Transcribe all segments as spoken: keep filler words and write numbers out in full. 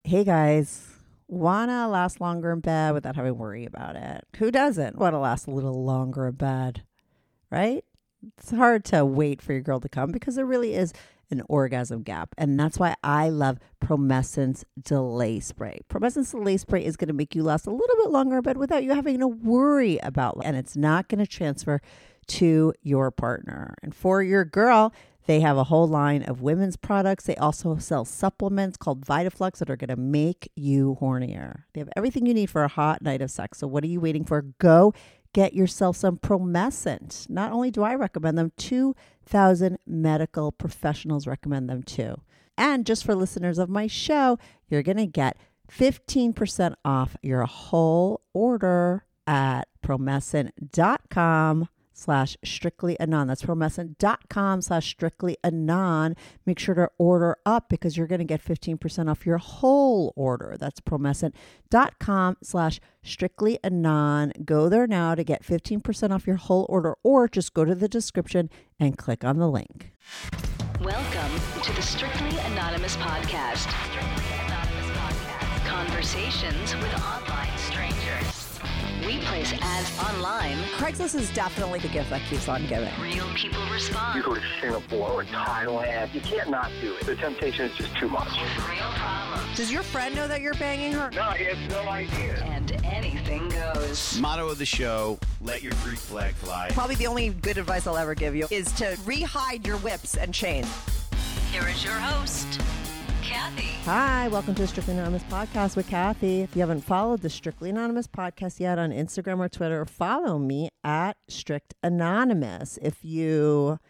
Hey guys, wanna last longer in bed without having to worry about it? Who doesn't want to last a little longer in bed, right? It's hard to wait for your girl to come because there really is an orgasm gap. And that's why I love Promescent Delay Spray. Promescent Delay Spray is going to make you last a little bit longer in bed without you having to worry about it. And it's not going to transfer to your partner. And for your girl, they have a whole line of women's products. They also sell supplements called VitaFlux that are going to make you hornier. They have everything you need for a hot night of sex. So what are you waiting for? Go get yourself some Promescent. Not only do I recommend them, two thousand medical professionals recommend them too. And just for listeners of my show, you're going to get fifteen percent off your whole order at promescent.com slash strictly anon. That's promescent.com slash strictly anon. Make sure to order up because you're going to get fifteen percent off your whole order. That's promescent.com slash strictly anon. Go there now to get fifteen percent off your whole order, or just go to the description and click on the link. Welcome to the Strictly Anonymous Podcast. Strictly Anonymous Podcast. Conversations with online strangers. We place ads online. Craigslist is definitely the gift that keeps on giving. Real people respond. You go to Singapore or Thailand, you can't not do it. The temptation is just too much. Real problems. Does your friend know that you're banging her? No, he has no idea. And anything goes. Motto of the show, let your freak flag fly. Probably the only good advice I'll ever give you is to re-hide your whips and chains. Here is your host, Kathy. Hi, welcome to the Strictly Anonymous Podcast with Kathy. If you haven't followed the Strictly Anonymous Podcast yet on Instagram or Twitter, follow me at Strict Anonymous. If you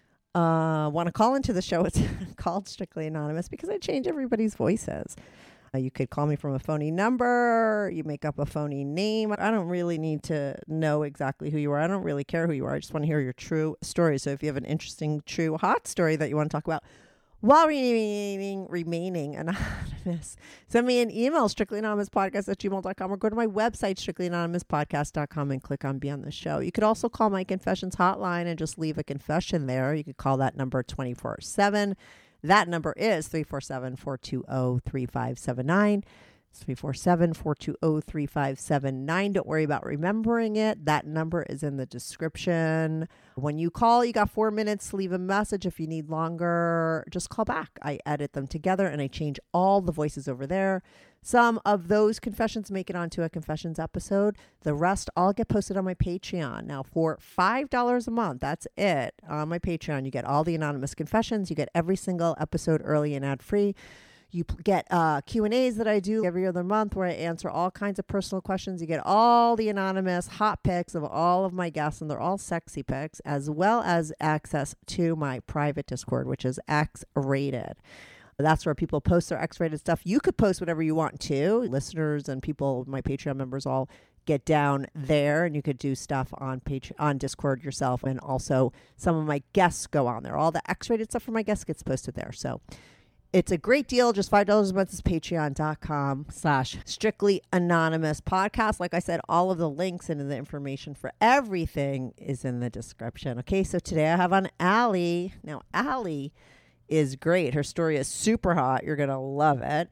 uh, want to call into the show, it's called Strictly Anonymous because I change everybody's voices. Uh, you could call me from a phony number. You make up a phony name. I don't really need to know exactly who you are. I don't really care who you are. I just want to hear your true story. So if you have an interesting, true, hot story that you want to talk about, while remaining, remaining anonymous, send me an email, strictlyanonymouspodcast at gmail dot com, or go to my website, strictly anonymous podcast dot com, and click on Be on the Show. You could also call my confessions hotline and just leave a confession there. You could call that number twenty-four seven. That number is three four seven, four two zero, three five seven nine. It's three four seven, four two zero, three five seven nine. Don't worry about remembering it. That number is in the description. When you call, you got four minutes to leave a message. If you need longer, just call back. I edit them together and I change all the voices over there. Some of those confessions make it onto a confessions episode. The rest all get posted on my Patreon. Now, for five dollars a month, that's it. On my Patreon, you get all the anonymous confessions. You get every single episode early and ad-free. You get uh, Q and A's that I do every other month where I answer all kinds of personal questions. You get all the anonymous hot pics of all of my guests, and they're all sexy pics, as well as access to my private Discord, which is X-rated. That's where people post their X-rated stuff. You could post whatever you want to. Listeners and people, my Patreon members, all get down there, and you could do stuff on Patreon, on Discord yourself. And also some of my guests go on there. All the X-rated stuff from my guests gets posted there. So it's a great deal. Just five dollars a month is patreon.com slash strictly anonymous podcast. Like I said, all of the links and the information for everything is in the description. Okay, so today I have on Allie. Now, Allie is great. Her story is super hot. You're going to love it.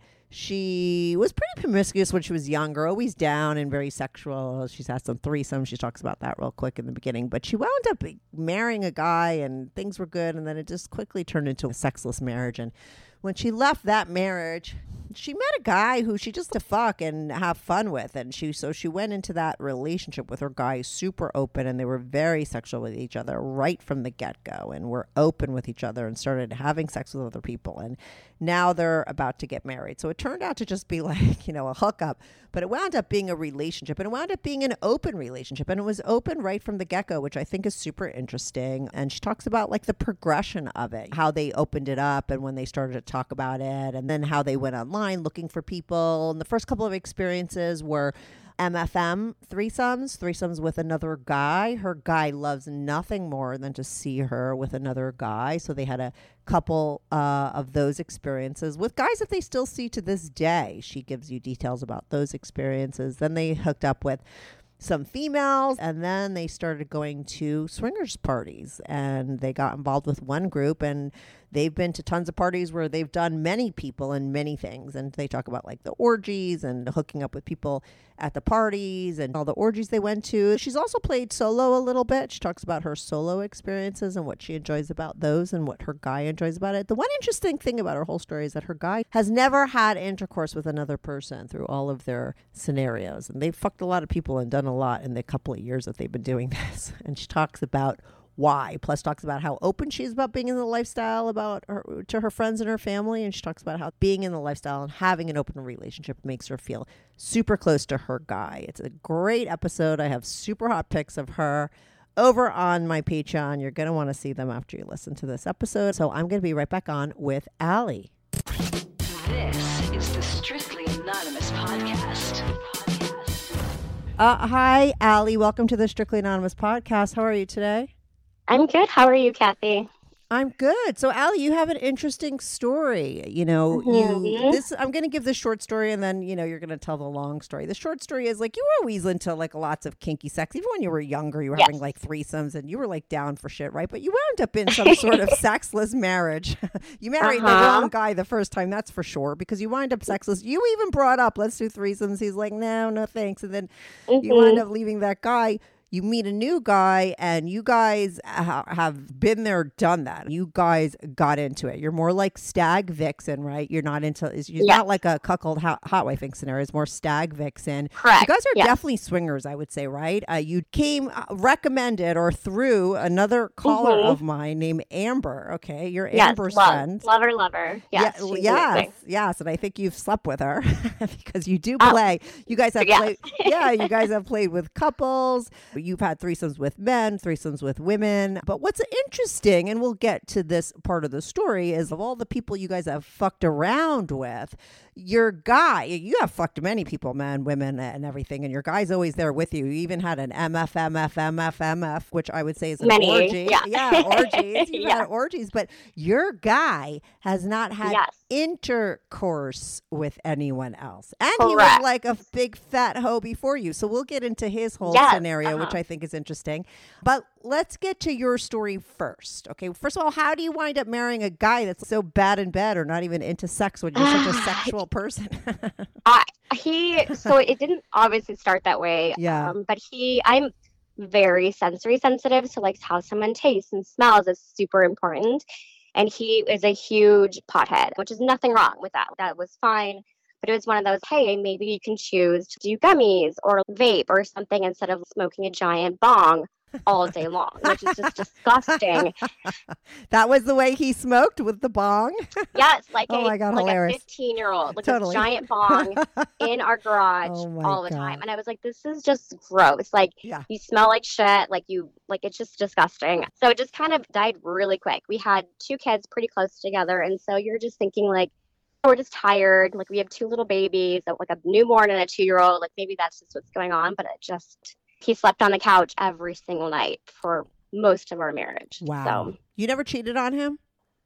She was pretty promiscuous when she was younger, always down and very sexual. She's had some threesomes. She talks about that real quick in the beginning. But she wound up marrying a guy and things were good. And then it just quickly turned into a sexless marriage. And when she left that marriage, she met a guy who she just to fuck and have fun with. And she so she went into that relationship with her guy super open, and they were very sexual with each other right from the get-go, and were open with each other and started having sex with other people. And now they're about to get married. So it turned out to just be like, you know, a hookup, but it wound up being a relationship, and it wound up being an open relationship. And it was open right from the get-go, which I think is super interesting. And she talks about like the progression of it, how they opened it up and when they started to talk about it, and then how they went online looking for people. And the first couple of experiences were M F M threesomes, threesomes with another guy. Her guy loves nothing more than to see her with another guy. So they had a couple uh, of those experiences with guys that they still see to this day. She gives you details about those experiences. Then they hooked up with some females, and then they started going to swingers parties, and they got involved with one group, and they've been to tons of parties where they've done many people and many things. And they talk about like the orgies and hooking up with people at the parties and all the orgies they went to. She's also played solo a little bit. She talks about her solo experiences and what she enjoys about those and what her guy enjoys about it. The one interesting thing about her whole story is that her guy has never had intercourse with another person through all of their scenarios. And they've fucked a lot of people and done a lot in the couple of years that they've been doing this. And she talks about why. Plus talks about how open she is about being in the lifestyle about her, to her friends and her family. And she talks about how being in the lifestyle and having an open relationship makes her feel super close to her guy. It's a great episode. I have super hot pics of her over on my Patreon. You're going to want to see them after you listen to this episode. So I'm going to be right back on with Allie. This is the Strictly Anonymous podcast. Uh, hi, Allie. Welcome to the Strictly Anonymous podcast. How are you today? I'm good. How are you, Kathy? I'm good. So, Allie, you have an interesting story. You know, mm-hmm. you this. I'm going to give the short story, and then you know you're going to tell the long story. The short story is like you were always into like lots of kinky sex. Even when you were younger, you were yes. having like threesomes, and you were like down for shit, right? But you wound up in some sort of sexless marriage. You married uh-huh. the wrong guy the first time, that's for sure, because you wind up sexless. You even brought up, let's do threesomes. He's like, no, no, thanks, and then mm-hmm. you wind up leaving that guy. You meet a new guy and you guys ha- have been there, done that. You guys got into it. You're more like stag vixen, right? You're not into, it's yes. not like a cuckold hot, hot wifing scenario. It's more stag vixen. Correct. You guys are yes. definitely swingers, I would say, right? Uh, you came uh, recommended or through another caller mm-hmm. of mine named Amber. Okay. You're yes, Amber's love. friend. Lover, lover. Yes. Yeah, yes. Amazing. Yes. And I think you've slept with her because you do play. Oh. You guys have yes. played. Yeah. You guys have played with couples. You've had threesomes with men, threesomes with women. But what's interesting, and we'll get to this part of the story, is of all the people you guys have fucked around with, your guy, you have fucked many people, men, women, and everything, and your guy's always there with you. You even had an M F, M F, M F, M F, which I would say is an Many, orgy. yeah. yeah, orgies. You've yeah. had orgies, but your guy has not had yes. intercourse with anyone else. And Correct. he was like a big fat hoe before you. So we'll get into his whole yes. scenario, uh-huh. which I think is interesting. But let's get to your story first. Okay. First of all, how do you wind up marrying a guy that's so bad in bed or not even into sex when you're such a sexual person? uh, he, so it didn't obviously start that way. Yeah. Um, but he, I'm very sensory sensitive. So like how someone tastes and smells is super important. And he is a huge pothead, which is nothing wrong with that. That was fine. But it was one of those, hey, maybe you can choose to do gummies or vape or something instead of smoking a giant bong all day long, which is just disgusting. That was the way he smoked, with the bong? Yes, like, oh a, my God, like hilarious. a fifteen-year-old, like Totally. a giant bong in our garage oh all the God. time. And I was like, this is just gross. Like, yeah. you smell like shit. Like, you, like, it's just disgusting. So it just kind of died really quick. We had two kids pretty close together. And so you're just thinking, like, we're just tired. Like, we have two little babies, like a newborn and a two-year-old. Like, maybe that's just what's going on. But it just, he slept on the couch every single night for most of our marriage. Wow. So, you never cheated on him?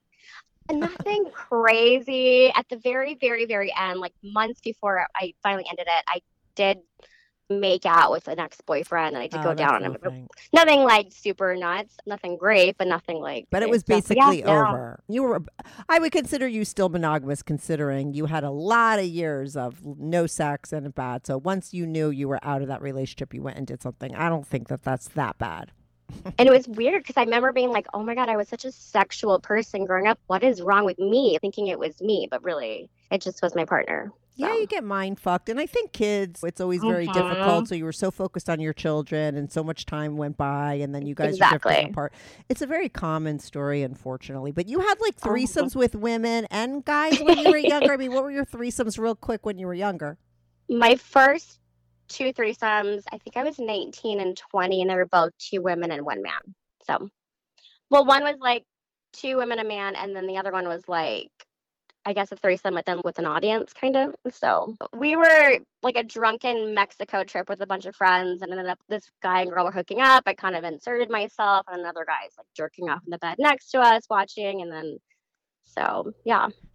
nothing crazy. At the very, very, very end, like months before I finally ended it, I did make out with an ex-boyfriend, and I did Oh, go down on him. nothing. Nothing like super nuts, nothing great, but nothing like. But it great. was So, basically yeah, no. over. You were, I would consider you still monogamous, considering you had a lot of years of no sex and bad. So once you knew you were out of that relationship, you went and did something. I don't think that that's that bad. And it was weird because I remember being like, oh my God, I was such a sexual person growing up. What is wrong with me? Thinking it was me, but really, it just was my partner. So. Yeah, you get mind fucked. And I think kids, it's always very Mhm. difficult. So you were so focused on your children and so much time went by and then you guys are Exactly. drifting apart. It's a very common story, unfortunately. But you had like threesomes with women and guys when you were younger. I mean, what were your threesomes real quick when you were younger? My first two threesomes, I think I was nineteen and twenty, and they were both two women and one man. So, well, one was like two women, a man, and then the other one was like, I guess a threesome, but then with an audience, kind of. So we were like a drunken Mexico trip with a bunch of friends, and ended up this guy and girl were hooking up. I kind of inserted myself, and another guy's like jerking off in the bed next to us, watching, and then so yeah.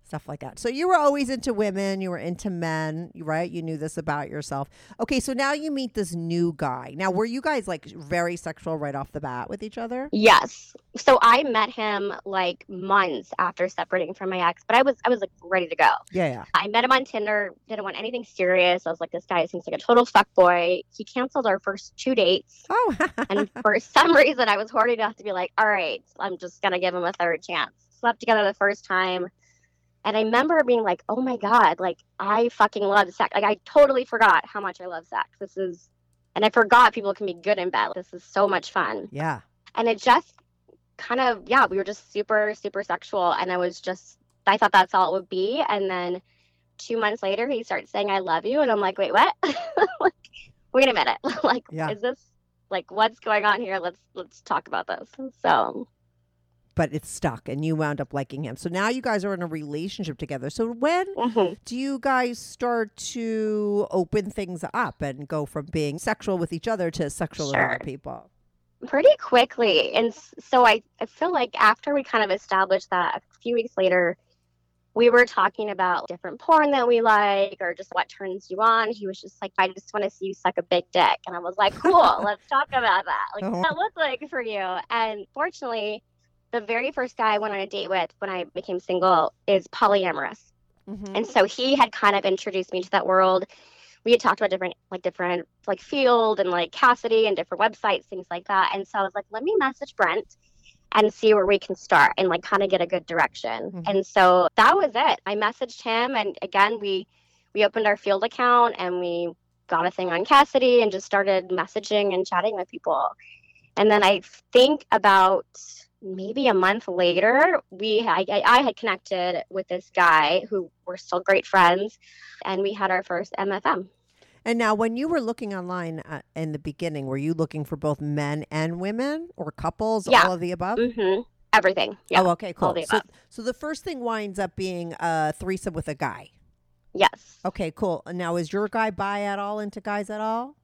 Stuff like that. So you were always into women. You were into men, right? You knew this about yourself. Okay, so now you meet this new guy. Now, were you guys like very sexual right off the bat with each other? Yes. So I met him like months after separating from my ex, but I was I was like ready to go. Yeah, yeah. I met him on Tinder, didn't want anything serious. I was like, this guy seems like a total fuckboy. He canceled our first two dates. Oh. And for some reason, I was horny enough to be like, all right, I'm just going to give him a third chance. Slept together the first time. And I remember being like, oh my God, like I fucking love sex. Like I totally forgot how much I love sex. This is, and I forgot people can be good in bed. This is so much fun. Yeah. And it just kind of, yeah, we were just super, super sexual. And I was just, I thought that's all it would be. And then two months later, he starts saying, I love you. And I'm like, wait, what? Like, wait a minute. Like, yeah. Is this like, what's going on here? Let's, let's talk about this. So. But it's stuck and you wound up liking him. So now you guys are in a relationship together. So when Mm-hmm. do you guys start to open things up and go from being sexual with each other to sexual Sure. with other people? Pretty quickly. And so I, I feel like after we kind of established that, a few weeks later, we were talking about different porn that we like or just what turns you on. He was just like, I just want to see you suck a big dick. And I was like, cool, let's talk about that. Like, Oh. what that look like for you? And fortunately, the very first guy I went on a date with when I became single is polyamorous. Mm-hmm. And so he had kind of introduced me to that world. We had talked about different, like different, like Field and like Cassidy and different websites, things like that. And so I was like, let me message Brent and see where we can start and like kind of get a good direction. Mm-hmm. And so that was it. I messaged him, and again, we we opened our Field account and we got a thing on Cassidy and just started messaging and chatting with people. And then I think about maybe a month later, we I, I had connected with this guy who we're still great friends, and we had our first M F M. And now when you were looking online uh, in the beginning, were you looking for both men and women or couples, Yeah. all of the above? Mm-hmm. Everything. Yeah. Oh, okay, cool. all the So, above. so the first thing winds up being a threesome with a guy. Yes. Okay, cool. Now, is your guy bi at all, into guys at all?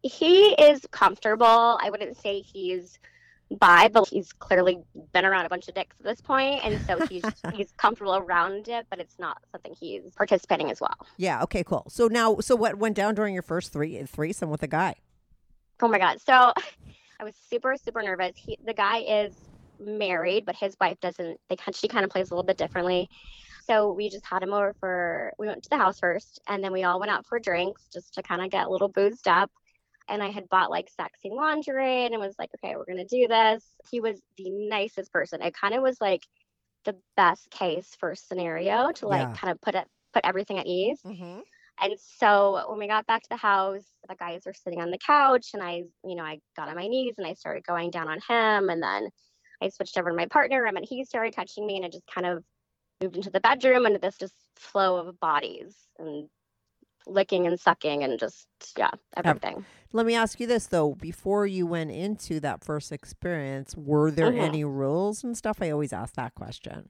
He is comfortable. I wouldn't say he's bi, but he's clearly been around a bunch of dicks at this point, and so he's he's comfortable around it, but it's not something he's participating as well. Yeah. Okay. Cool. So now, so what went down during your first three threesome with a guy? Oh my God. So I was super, super nervous. He, the guy is married, but his wife doesn't, they kind she kind of plays a little bit differently. So we just had him over for, we went to the house first, and then we all went out for drinks just to kind of get a little boozed up. And I had bought like sexy lingerie, and it was like, okay, we're going to do this. He was the nicest person. It kind of was like the best case first scenario to like Yeah. kind of put it, put everything at ease. Mm-hmm. And so when we got back to the house, the guys were sitting on the couch, and I, you know, I got on my knees and I started going down on him. And then I switched over to my partner, and then he started touching me, and it just kind of moved into the bedroom and this just flow of bodies and licking and sucking and just, yeah, everything. Let me ask you this, though. Before you went into that first experience, were there Mhm. any rules and stuff? I always ask that question.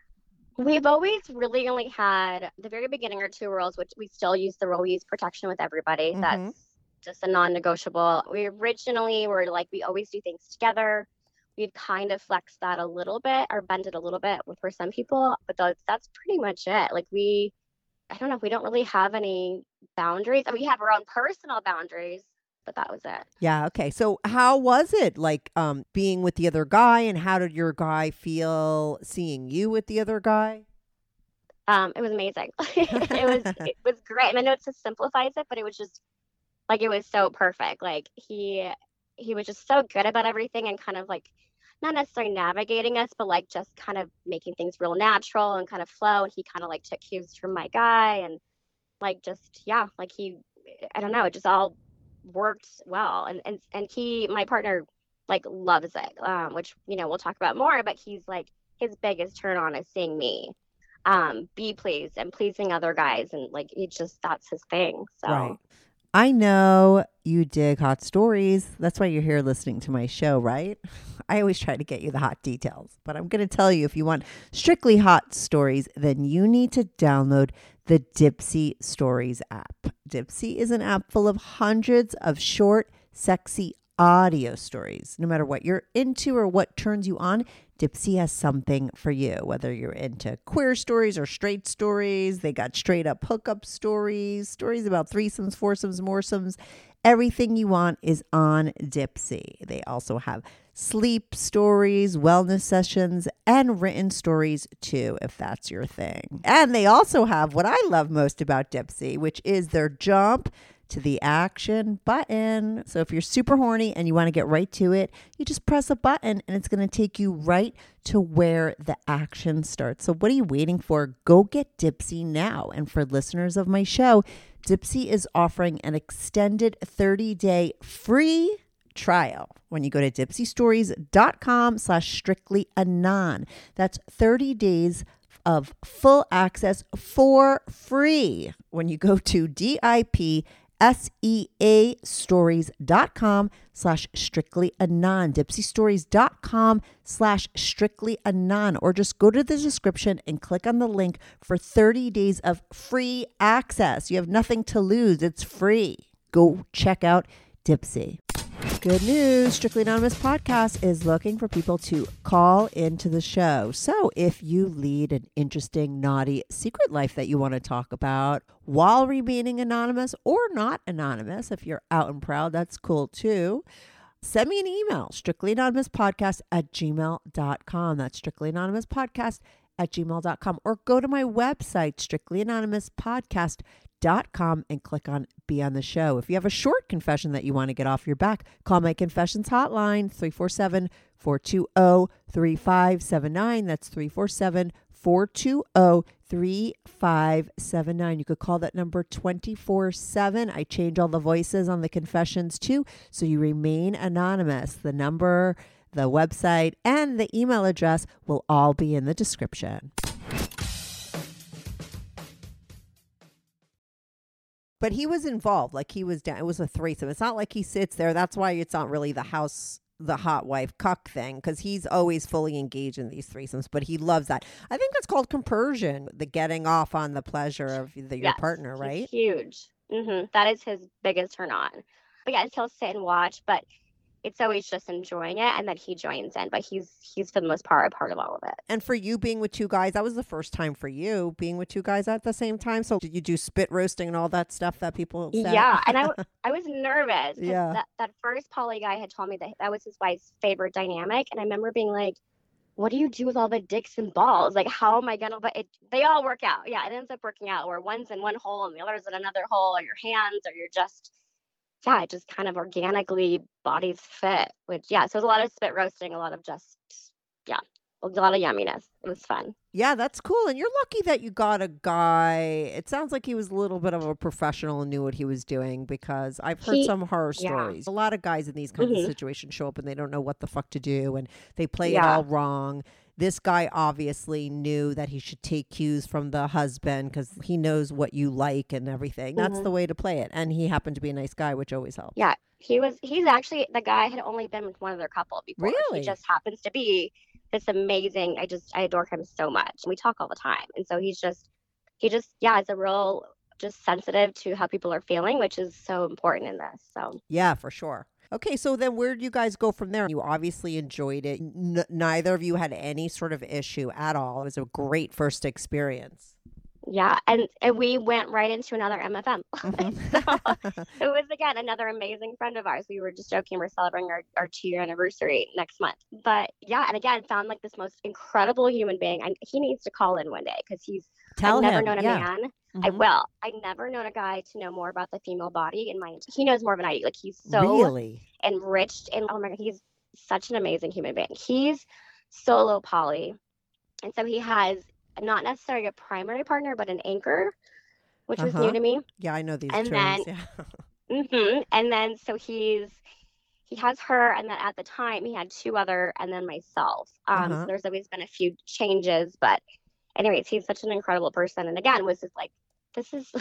We've always really only had the very beginning are two rules, which we still use the rule. We use protection with everybody. Mhm. That's just a non-negotiable. We originally were like, we always do things together. We've kind of flexed that a little bit or bent it a little bit with for some people, but that's, that's pretty much it. Like we, I don't know, we don't really have any boundaries. I mean, we have our own personal boundaries, but that was it. Yeah. Okay. So how was it like um, being with the other guy, and how did your guy feel seeing you with the other guy? Um, it was amazing. it was it was great. And I know it just simplifies it, but it was just like it was so perfect. Like he he was just so good about everything and kind of like not necessarily navigating us, but like just kind of making things real natural and kind of flow. And he kind of like took cues from my guy and like just yeah, like he I don't know, it just all worked well. And and and he my partner like loves it, um, which you know we'll talk about more. But he's like his biggest turn on is seeing me um be pleased and pleasing other guys, and like it's just that's his thing. So Right. I know you dig hot stories. That's why you're here listening to my show, right? I always try to get you the hot details, but I'm going to tell you, if you want strictly hot stories, then you need to download the Dipsea Stories app. Dipsea is an app full of hundreds of short, sexy, audio stories. No matter what you're into or what turns you on, Dipsea has something for you. Whether you're into queer stories or straight stories, they got straight up hookup stories, stories about threesomes, foursomes, moresomes. Everything you want is on Dipsea. They also have sleep stories, wellness sessions, and written stories too, if that's your thing. And they also have what I love most about Dipsea, which is their jump to the action button. So if you're super horny and you want to get right to it, you just press a button and it's going to take you right to where the action starts. So what are you waiting for? Go get Dipsea now. And for listeners of my show, Dipsea is offering an extended thirty-day free trial when you go to dipseastories.com slash strictly anon. That's thirty days of full access for free when you go to D-I-P S-E-A stories.com slash strictly anon, dipseastories.com slash strictly anon, or just go to the description and click on the link for thirty days of free access. You have nothing to lose. It's free. Go check out Dipsea. Good news. Strictly Anonymous Podcast is looking for people to call into the show. So if you lead an interesting, naughty secret life that you want to talk about while remaining anonymous or not anonymous, if you're out and proud, that's cool too. Send me an email, strictlyanonymouspodcast at gmail dot com. That's strictlyanonymouspodcast at gmail dot com. Or go to my website, strictlyanonymouspodcast dot com, and click on Be on the Show. If you have a short confession that you want to get off your back, call my confessions hotline, three four seven, four two zero, three five seven nine. That's three four seven, four two zero, three five seven nine. You could call that number twenty-four seven. I change all the voices on the confessions too, so you remain anonymous. The number, the website, and the email address will all be in the description. But he was involved, like he was down. It was a threesome. It's not like he sits there. That's why it's not really the house, the hot wife cuck thing, because he's always fully engaged in these threesomes. But he loves that. I think that's called compersion, the getting off on the pleasure of the, your Yes, partner, right? he's huge. hmm That is his biggest turn on. But yeah, he'll sit and watch, but it's always just enjoying it, and then he joins in. But he's he's for the most part a part of all of it. And for you being with two guys, that was the first time for you being with two guys at the same time. So did you do spit roasting and all that stuff that people said? Yeah, and I, w- I was nervous because Yeah. that, that first poly guy had told me that that was his wife's favorite dynamic, and I remember being like, what do you do with all the dicks and balls? Like, how am I gonna? But it, they all work out. Yeah, it ends up working out where one's in one hole and the other's in another hole, or your hands, or you're just, yeah, it just kind of organically bodies fit. Which, yeah, so it was a lot of spit roasting, a lot of just, yeah, a lot of yumminess. It was fun. Yeah, that's cool. And you're lucky that you got a guy. It sounds like he was a little bit of a professional and knew what he was doing, because I've heard He- some horror yeah. stories. A lot of guys in these kinds Mhm. of situations show up and they don't know what the fuck to do and they play it Yeah. all wrong. This guy obviously knew that he should take cues from the husband because he knows what you like and everything. That's Mhm. the way to play it. And he happened to be a nice guy, which always helps. Yeah, he was. He's actually the guy had only been with one other couple before. Really? He just happens to be this amazing. I just I adore him so much. We talk all the time, and so he's just he just yeah, is a real just sensitive to how people are feeling, which is so important in this. So Yeah, for sure. Okay, so then where did you guys go from there? You obviously enjoyed it. N- neither of you had any sort of issue at all. It was a great first experience. yeah, and, and we went right into another M F M. Mhm. So it was again another amazing friend of ours. We were just joking we're celebrating our, our two year anniversary next month. But yeah, and again found like this most incredible human being. I, he needs to call in one day because he's Tell I've never him. known a yeah. man. I Mhm. will. I never known a guy to know more about the female body in my. He knows more than I do. Like he's so Really? enriched, and oh my god, he's such an amazing human being. He's solo poly, and so he has not necessarily a primary partner, but an anchor, which was Uh-huh. new to me. Yeah, I know these And terms. then- yeah. hmm And then so he's he has her, and then at the time he had two other, and then myself. Um, Uh-huh. so there's always been a few changes, but anyways, he's such an incredible person, and again was just like this is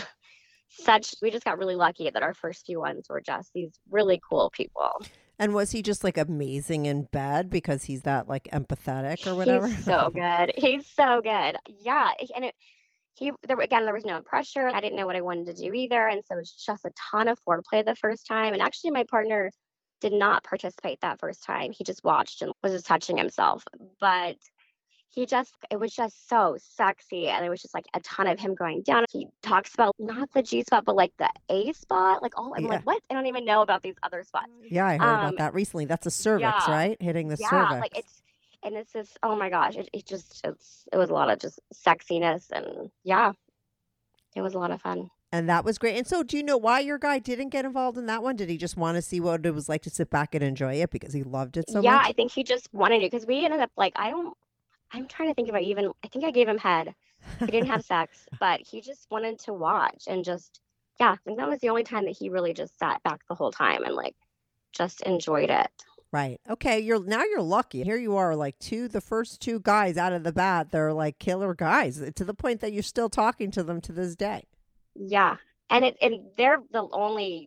such. We just got really lucky that our first few ones were just these really cool people. And was he just like amazing in bed because he's that like empathetic or whatever? He's so good. He's so good. Yeah, and it. He there again there was no pressure. I didn't know what I wanted to do either, and so it was just a ton of foreplay the first time. And actually, my partner did not participate that first time. He just watched and was just touching himself. But he just, it was just so sexy. And it was just like a ton of him going down. He talks about not the G spot, but like the A spot. Like, all I'm Yeah. like, what? I don't even know about these other spots. Yeah, I heard Um, about that recently. That's a cervix, yeah. right? Hitting the Yeah, cervix. like it's, and it's just, oh my gosh, it, it just, it's, it was a lot of just sexiness. And yeah, it was a lot of fun. And that was great. And so do you know why your guy didn't get involved in that one? Did he just want to see what it was like to sit back and enjoy it because he loved it so yeah, much? I think he just wanted to, because we ended up like, I don't, I'm trying to think about even, I think I gave him head. We didn't have sex, but he just wanted to watch and just, yeah, I think that was the only time that he really just sat back the whole time and like just enjoyed it. Right. Okay. You're now you're lucky. Here you are, like two, the first two guys out of the bat. They're like killer guys to the point that you're still talking to them to this day. Yeah. And it, and they're the only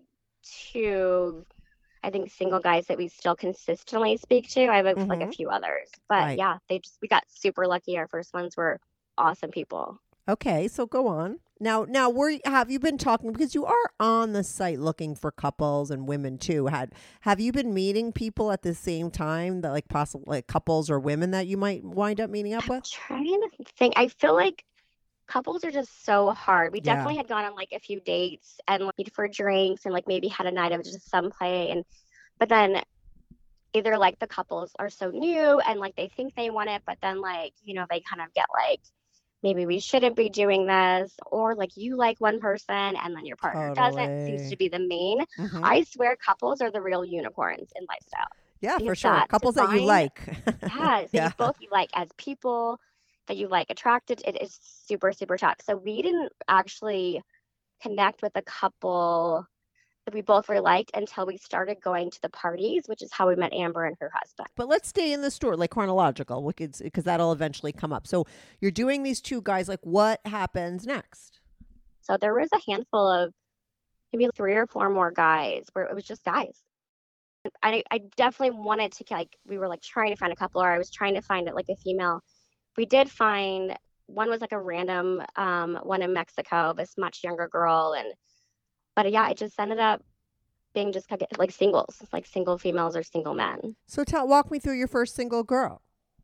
two, I think, single guys that we still consistently speak to. I have a, like a Mhm. few others, but Right. yeah, they just, we got super lucky. Our first ones were awesome people. Okay, so go on. Now, now, were you- have you been talking because you are on the site looking for couples and women too? Had have you been meeting people at the same time that like possible like couples or women that you might wind up meeting up I'm with? trying to think. I feel like couples are just so hard. We Yeah. definitely had gone on like a few dates and like for drinks and like maybe had a night of just some play, and but then either like the couples are so new and like they think they want it, but then like, you know, they kind of get like, maybe we shouldn't be doing this, or like you like one person and then your partner doesn't, seems Totally. to be the main. Mhm. I swear couples are the real unicorns in lifestyle. Yeah, for because sure. that to Couples that you find- like. Yeah, that Yeah. you both you like as people, that you like attracted. It is super, super tough. So we didn't actually connect with a couple that we both really liked until we started going to the parties, which is how we met Amber and her husband. But let's stay in the story, like chronological, because that'll eventually come up. So you're doing these two guys. Like, what happens next? So there was a handful of maybe three or four more guys where it was just guys. I I definitely wanted to like we were like trying to find a couple, or I was trying to find it like a female. We did find one was like a random um one in Mexico, this much younger girl, and but yeah, it just ended up being just like like singles, like single females or single men. So tell, walk me through your first single girl.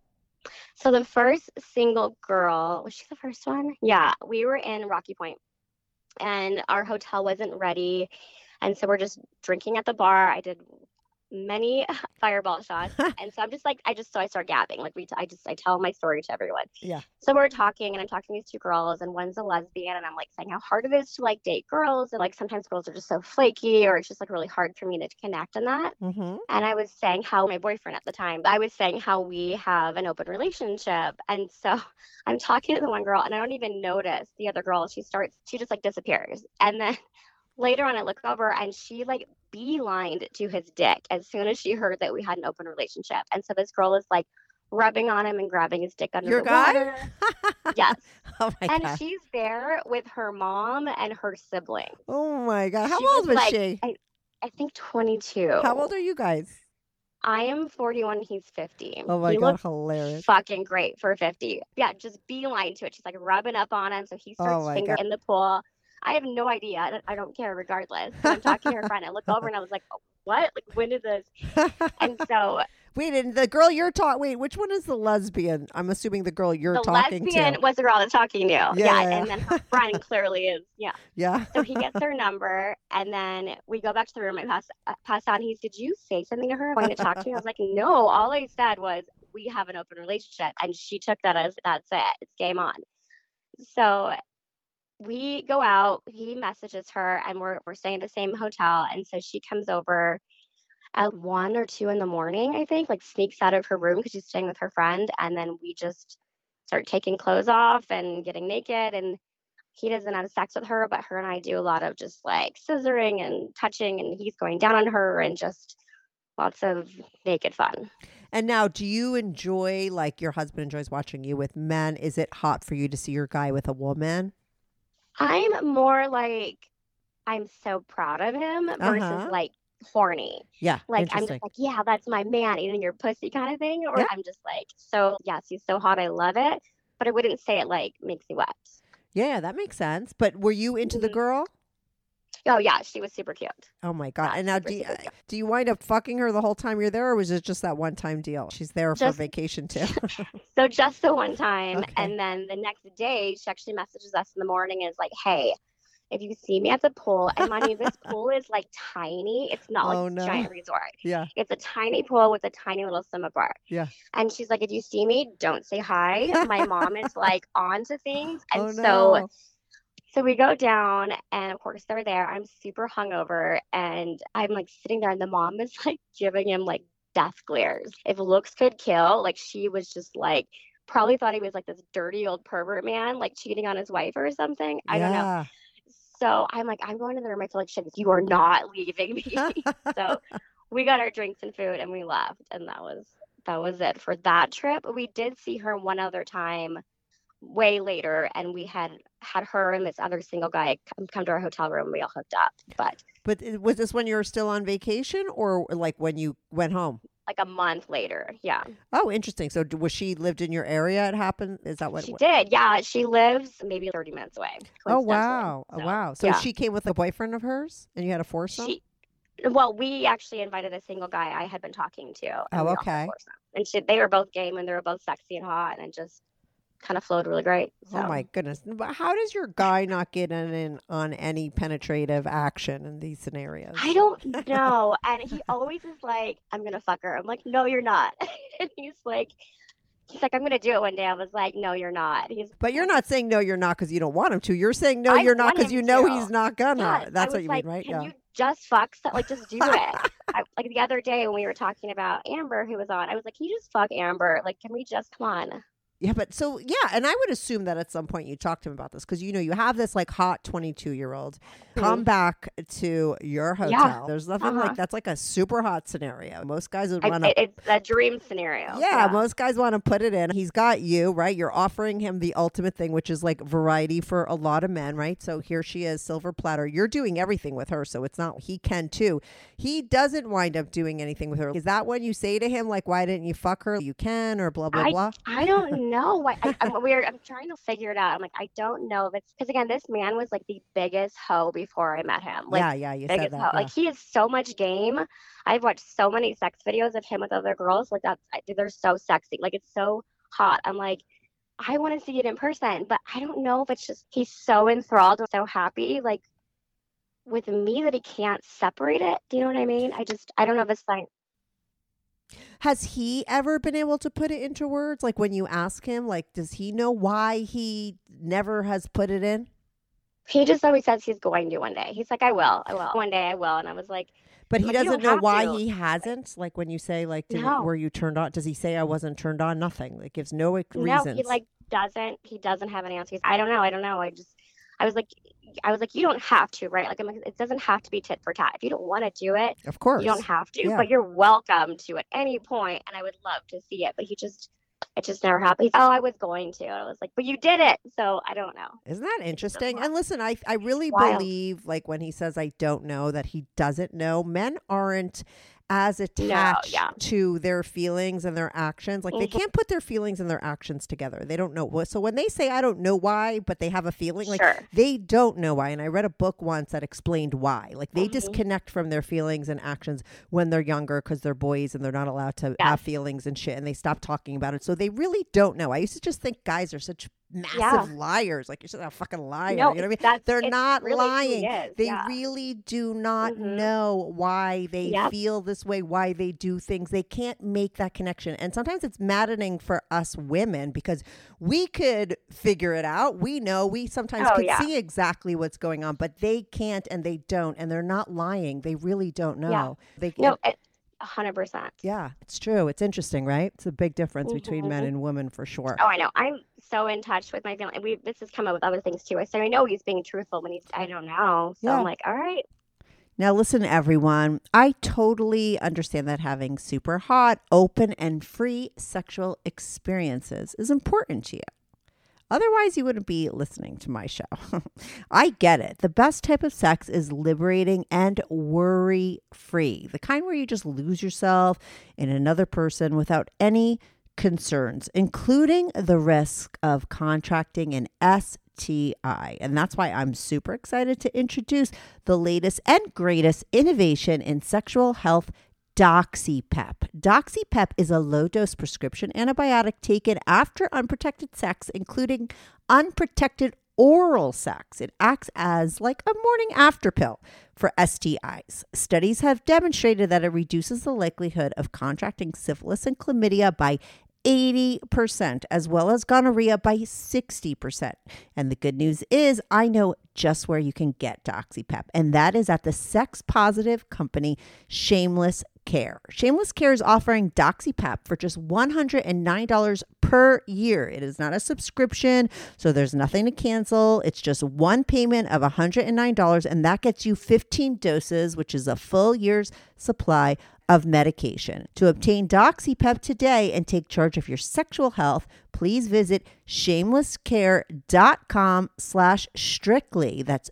So the first single girl, was she the first one? Yeah, we were in Rocky Point and our hotel wasn't ready. And so we're just drinking at the bar. I did many fireball shots. And so I'm just like, I just, so I start gabbing. Like we, t- I just, I tell my story to everyone. Yeah. So we're talking and I'm talking to these two girls and one's a lesbian and I'm like saying how hard it is to like date girls. And like sometimes girls are just so flaky or it's just like really hard for me to connect on that. Mm-hmm. And I was saying how my boyfriend at the time, I was saying how we have an open relationship. And so I'm talking to the one girl and I don't even notice the other girl. She starts, she just like disappears. And then later on, I look over and she like beelined to his dick as soon as she heard that we had an open relationship. And so this girl is like rubbing on him and grabbing his dick under Your the guy? water. Yes. Oh my And god. she's there with her mom and her siblings. Oh my god. How She old was like, she? I, I think twenty-two. How old are you guys? I am forty-one. He's fifty. Oh my he god, looks hilarious. fucking great for fifty. Yeah, just beeline to it. She's like rubbing up on him. So he Oh starts my finger God. in the pool. I have no idea. I don't, I don't care regardless. So I'm talking to her friend. I look over and I was like, oh, what? Like, when did this? And so Wait, and the girl you're talking, wait, which one is the lesbian? I'm assuming the girl you're the talking lesbian to. was the girl I was talking to. Yeah, yeah, yeah. And then her friend clearly is. Yeah. Yeah. So he gets her number and then we go back to the room. I pass, uh, pass on. He's, did you say something to her? Wanting to talk to me? I was like, no, all I said was, we have an open relationship. And she took that as, that's it. It's game on. So we go out, he messages her, and we're we're staying at the same hotel. And so she comes over at one or two in the morning, I think, like sneaks out of her room because she's staying with her friend. And then we just start taking clothes off and getting naked. And he doesn't have sex with her, but her and I do a lot of just like scissoring and touching, and he's going down on her and just lots of naked fun. And now, do you enjoy, like your husband enjoys watching you with men? Is it hot for you to see your guy with a woman? I'm more like, I'm so proud of him versus Uh-huh. like horny. Yeah, Like I'm interesting. just like, yeah, that's my man eating your pussy kind of thing. Or Yeah. I'm just like, so yes, he's so hot, I love it. But I wouldn't say it like makes me wet. Yeah, that makes sense. But were you into the Mhm. girl? So yeah, she was super cute. Oh my God. Yeah, And now super, do you, super cute. do you wind up fucking her the whole time you're there, or was it just that one time deal? She's there Just- for vacation too. So just the one time. Okay. And then the next day, she actually messages us in the morning and is like, hey, if you see me at the pool, and mind you, this pool is like tiny. It's not like Oh, a no. giant resort. Yeah. It's a tiny pool with a tiny little swim bar. Yeah. And she's like, if you see me, don't say hi. My mom is like on to things. And Oh, so no. so we go down, and of course they're there. I'm super hungover, and I'm like sitting there, and the mom is like giving him like death glares. If looks could kill, like she was just like probably thought he was like this dirty old pervert man, like cheating on his wife or something. I don't know. Yeah. So I'm like, I'm going to the room. I feel like shit. You are not leaving me. So we got our drinks and food, and we left, and that was that was it for that trip. We did see her one other time, way later, and we had had her and this other single guy come, come to our hotel room. We all hooked up, but But it- was this when you were still on vacation, or like when you went home? like a month later, yeah. Oh, interesting. So d- was she lived in your area? It happened. Is that what? She what- did, yeah. She lives maybe thirty minutes away. Oh coincidentally. wow! Oh So, wow! So yeah. she came with a boyfriend of hers, and you had a foursome. She, well, we actually invited a single guy I had been talking to. and Oh, we all had okay. foursome. And she, they were both game, and they were both sexy and hot, and it just kind of flowed really great. So. Oh my goodness! But how does your guy not get in, in on any penetrative action in these scenarios? I don't know. And he always is like, I'm going to fuck her. I'm like, no, you're not. And he's like, he's like, I'm going to do it one day. I was like, no, you're not. He's But you're not saying no, you're not because you don't want him to. You're saying no, I you're not want because him you know to. he's not gonna. Yes, I That's was what you like, mean, right? Can Yeah. you just fuck? So, like, just do it. I, like the other day when we were talking about Amber, who was on, I was like, can you just fuck Amber? Like, can we just come on? Yeah, but so yeah, and I would assume that at some point you talked to him about this because you know you have this like hot twenty-two year old come Mhm. back to your hotel. Yeah. There's nothing Uh-huh. like that's like a super hot scenario. Most guys would I, want to. it, it's a dream scenario. Yeah, most guys want to put it in. He's got you, right? You're offering him the ultimate thing, which is like variety for a lot of men, right? So here she is, silver platter. You're doing everything with her, so it's not he can too. He doesn't wind up doing anything with her. Is that when you say to him like, "Why didn't you fuck her? You can," or blah blah I, blah? I don't know. Why, I, I'm weird. I'm trying to figure it out. I'm like, I don't know if it's because again, this man was like the biggest hoe before I met him. Like, yeah, yeah, you said biggest that. hoe. yeah. Like he has so much game. I've watched so many sex videos of him with other girls. Like that's I, they're so sexy. Like it's so hot. I'm like, I want to see it in person, but I don't know if it's just he's so enthralled, so happy, like with me that he can't separate it. Do you know what I mean? I just I don't know if it's like Has he ever been able to put it into words? Like when you ask him, like, does he know why he never has put it in? he just always says he's going to one day. He's like, I will, I will. One day I will. And I was like, But he Like, you doesn't don't know have why to. he hasn't. Like when you say, like, did No. were you turned on? Does he say I wasn't turned on? Nothing. Like gives no ex- no, reasons. he like doesn't. He doesn't have an answer. He's, I don't know. I don't know. I just, I was like, I was like, you don't have to, right? Like, I'm like, it doesn't have to be tit for tat. If you don't want to do it, of course. you don't have to. Yeah. But you're welcome to at any point, and I would love to see it. But he just, it just never happened. He's, oh, I was going to. And I was like, but you did it, so I don't know. Isn't that interesting? wild. And listen, I I really Wild. believe like when he says I don't know that he doesn't know. Men aren't as attached yeah. to their feelings and their actions. Like they Mhm. can't put their feelings and their actions together. They don't know what. So when they say I don't know why, but they have a feeling like Sure. they don't know why. And I read a book once that explained why. Like they Mhm. disconnect from their feelings and actions when they're younger because they're boys and they're not allowed to Yes. have feelings and shit. And they stop talking about it. So they really don't know. I used to just think guys are such massive Yeah. liars. Like you're such a fucking liar. No, you know what I mean? that's- They're it's not really who lying. he is, They yeah. really do not Mhm. know why they Yep. feel this way, why they do things. They can't make that connection. And sometimes it's maddening for us women because we could figure it out. We know we sometimes Oh, could yeah. see exactly what's going on, but they can't and they don't. And they're not lying. They really don't know. Yeah. They No, it, one hundred percent. Yeah, it's true. It's interesting, right? It's a big difference between men Mhm. and women for sure. Oh, I know. I'm so in touch with my family. We this has come up with other things too. I say I know he's being truthful when he's I don't know. So Yeah. I'm like, all right. Now, listen, everyone. I totally understand that having super hot, open, and free sexual experiences is important to you. Otherwise, you wouldn't be listening to my show. I get it. The best type of sex is liberating and worry-free. The kind where you just lose yourself in another person without any concerns, including the risk of contracting an S T I. And that's why I'm super excited to introduce the latest and greatest innovation in sexual health, DoxyPep. DoxyPep is a low-dose prescription antibiotic taken after unprotected sex, including unprotected oral sex. It acts as like a morning after pill for S T Is. Studies have demonstrated that it reduces the likelihood of contracting syphilis and chlamydia by eighty percent, as well as gonorrhea by sixty percent. And the good news is I know just where you can get DoxyPep, and that is at the sex-positive company Shameless Care. Shameless Care is offering DoxyPep for just one hundred nine dollars per year. It is not a subscription, so there's nothing to cancel. It's just one payment of one hundred nine dollars, and that gets you fifteen doses, which is a full year's supply of medication. To obtain DoxyPep today and take charge of your sexual health, please visit shamelesscare.com slash strictly. That's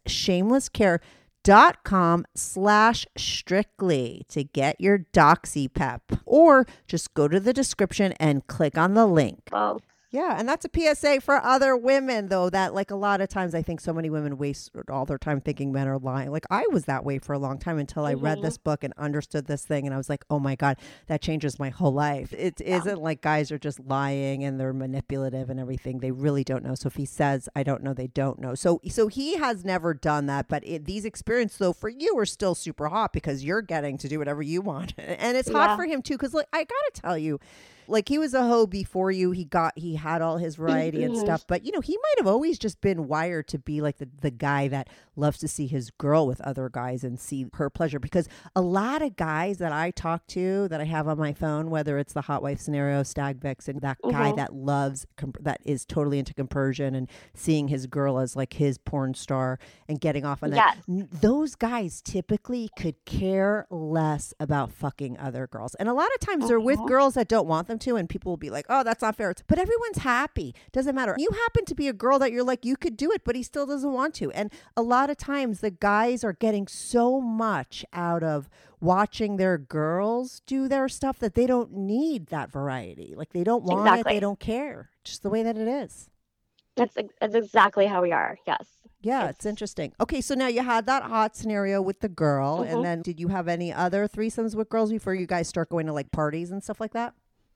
shamelesscare.com slash strictly to get your DoxyPep. Or just go to the description and click on the link. Well, Yeah, and that's a P S A for other women, though, that like a lot of times I think so many women waste all their time thinking men are lying. Like I was that way for a long time until I mm-hmm. read this book and understood this thing. And I was like, oh my God, that changes my whole life. It yeah. isn't like guys are just lying and they're manipulative and everything. They really don't know. So if he says, I don't know, they don't know. So so he has never done that. But it, these experiences, though, for you are still super hot because you're getting to do whatever you want. And it's hot yeah. for him, too, because like I got to tell you, like he was a hoe before you. He got, he had all his variety and stuff, but you know, he might have always just been wired to be like the, the guy that loves to see his girl with other guys and see her pleasure. Because a lot of guys that I talk to that I have on my phone, whether it's the hot wife scenario, Stag Vixen, that mm-hmm. guy that loves, comp- that is totally into compersion and seeing his girl as like his porn star and getting off on that. Yes. Those guys typically could care less about fucking other girls. And a lot of times mm-hmm. they're with girls that don't want them to, and people will be like, oh, that's not fair. But everyone's happy. Doesn't matter. You happen to be a girl that you're like, you could do it, but he still doesn't want to. And a lot of times the guys are getting so much out of watching their girls do their stuff that they don't need that variety. Like they don't want exactly. it. They don't care. Just the way that it is. That's, that's exactly how we are. Yes. Yeah, it's, it's interesting. Okay, so now you had that hot scenario with the girl, mm-hmm. and then did you have any other threesomes with girls before you guys start going to like parties and stuff like that?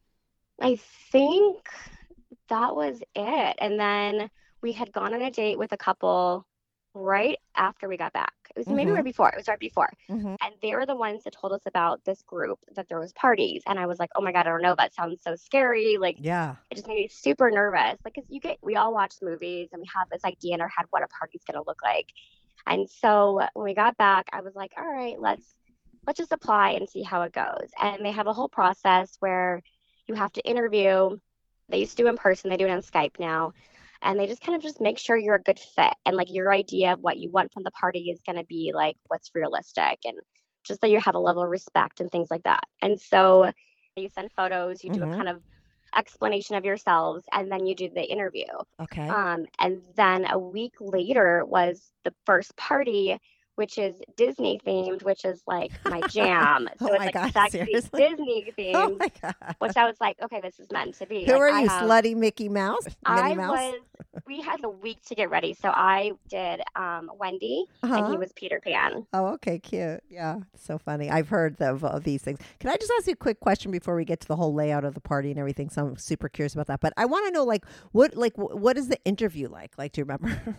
I think that was it. And then we had gone on a date with a couple right after we got back. It was mm-hmm. maybe right before. It was right before. Mm-hmm. And they were the ones that told us about this group that there was parties. And I was like, oh my God, I don't know. That sounds so scary. Like, yeah, it just made me super nervous. Like, cause you get, we all watch movies and we have this idea in our head what a party's going to look like. And so when we got back, I was like, all right, let's, let's just apply and see how it goes. And they have a whole process where you have to interview. They used to do in person. They do it on Skype now. And they just kind of just make sure you're a good fit. And like your idea of what you want from the party is going to be like what's realistic. And just that you have a level of respect and things like that. And so you send photos, you do mm-hmm. a kind of explanation of yourselves, and then you do the interview. Okay. Um, and then a week later was the first party, which is Disney themed, which is like my jam. So oh it's my like God, sexy seriously? Disney themed, oh my God. which I was like, okay, this is meant to be. Who like, are I you, have, slutty Mickey Mouse? Minnie I Mouse? was, we had a week to get ready. So I did um, Wendy uh-huh. and he was Peter Pan. Oh, okay, cute. Yeah, so funny. I've heard of, of these things. Can I just ask you a quick question before we get to the whole layout of the party and everything? So I'm super curious about that. But I want to know, like, what, like, what is the interview like? Like, do you remember?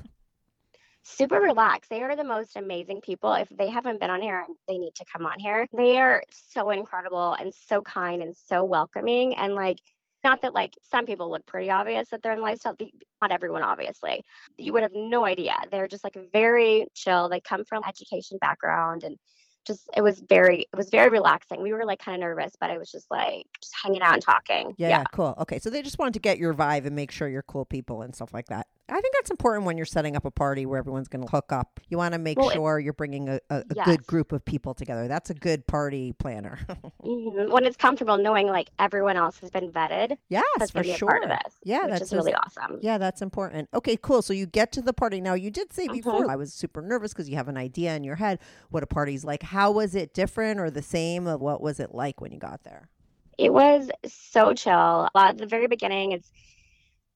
Super relaxed. They are the most amazing people. If they haven't been on here, they need to come on here. They are so incredible and so kind and so welcoming. And like, not that like some people look pretty obvious that they're in lifestyle. Not everyone, obviously. You would have no idea. They're just like very chill. They come from education background and just it was very it was very relaxing. We were like kind of nervous, but it was just like just hanging out and talking. Yeah, yeah. yeah, cool. Okay, so they just wanted to get your vibe and make sure you're cool people and stuff like that. I think that's important when you're setting up a party where everyone's going to hook up. You want to make well, sure you're bringing a, a, a yes. good group of people together. That's a good party planner. mm-hmm. When it's comfortable knowing like everyone else has been vetted. Yes, that's for be sure. A part of this, yeah, which that's is just, really awesome. Yeah, that's important. Okay, cool. So you get to the party. Now, you did say before mm-hmm. I was super nervous because you have an idea in your head what a party's like. How was it different or the same? Of what was it like? Like when you got there? It was so chill. Uh, at the very beginning, it's, you know, you have to get to know each other. And then you kind of just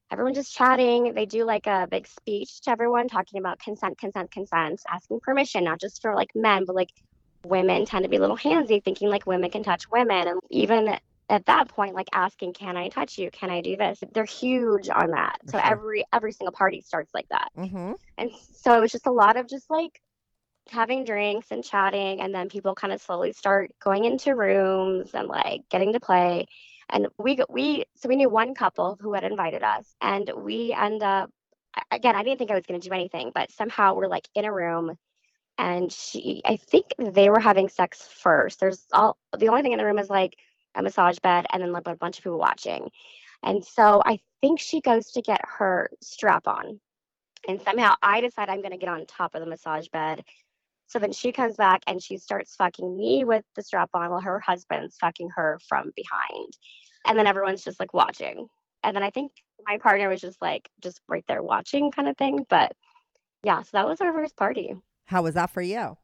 everyone just chatting. They do like a big speech to everyone talking about consent, consent, consent, asking permission, not just for like men, but like women tend to be a little handsy, thinking like women can touch women. And even at that point, like asking, can I touch you? Can I do this? They're huge on that. So Sure. every every single party starts like that. Mm-hmm. And so it was just a lot of just like having drinks and chatting, and then people kind of slowly start going into rooms and like getting to play. And we got- we so we knew one couple who had invited us, and we end up a- again, I didn't think I was going to do anything, but somehow we're like in a room, and she I think they were having sex first. There's all the only thing in the room is like a massage bed and then like a bunch of people watching. And so I think she goes to get her strap on. And somehow I decide I'm going to get on top of the massage bed. So then she comes back and she starts fucking me with the strap on while her husband's fucking her from behind. And then everyone's just like watching. And then I think my partner was just like, just right there watching kind of thing. But yeah, so that was our first party. How was that for you?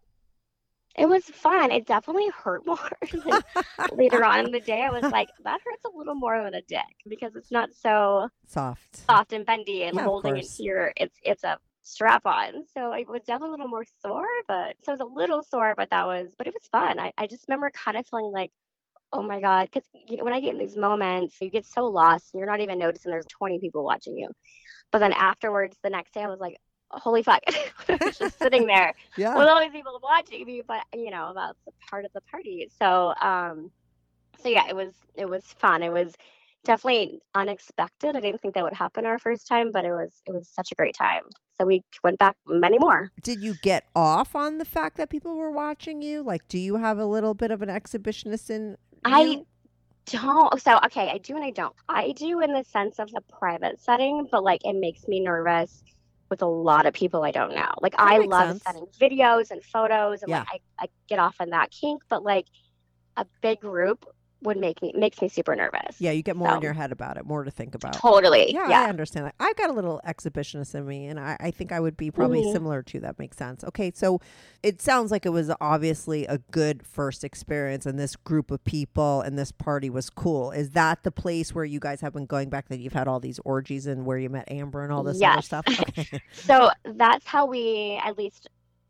It was fun. It definitely hurt more. Like, later on in the day, I was like, that hurts a little more than a dick because it's not so Soft. soft and bendy and Yeah, of holding it course. here. It's it's a strap on. So it was definitely a little more sore, but so it was a little sore, but that was, but it was fun. I, I just remember kind of feeling like, oh my God, because you know, when I get in these moments, you get so lost and you're not even noticing there's twenty people watching you. But then afterwards, the next day, I was like, holy fuck. I was just sitting there Yeah. with all these people watching me, but you know, that's part of the party. So, um, so yeah, it was it was fun. It was definitely unexpected. I didn't think that would happen our first time, but it was it was such a great time. So we went back many more. Did you get off on the fact that people were watching you? Like, do you have a little bit of an exhibitionist in I you? don't. So okay, I do and I don't. I do in the sense of a private setting, but like it makes me nervous with a lot of people I don't know. Like I makes love sense. sending videos and photos, and Yeah. like I, I get off on that kink, but like a big group would make me makes me super nervous. Yeah, you get more in So, your head about it, more to think about. totally. Yeah, Yeah. I understand that. I've got a little exhibitionist in me, and I, I think I would be probably Mhm. similar to that. Makes sense. Okay, so it sounds like it was obviously a good first experience, and this group of people and this party was cool. Is that the place where you guys have been going back that you've had all these orgies and where you met Amber and all this other Yes. stuff? Okay. So that's how we at least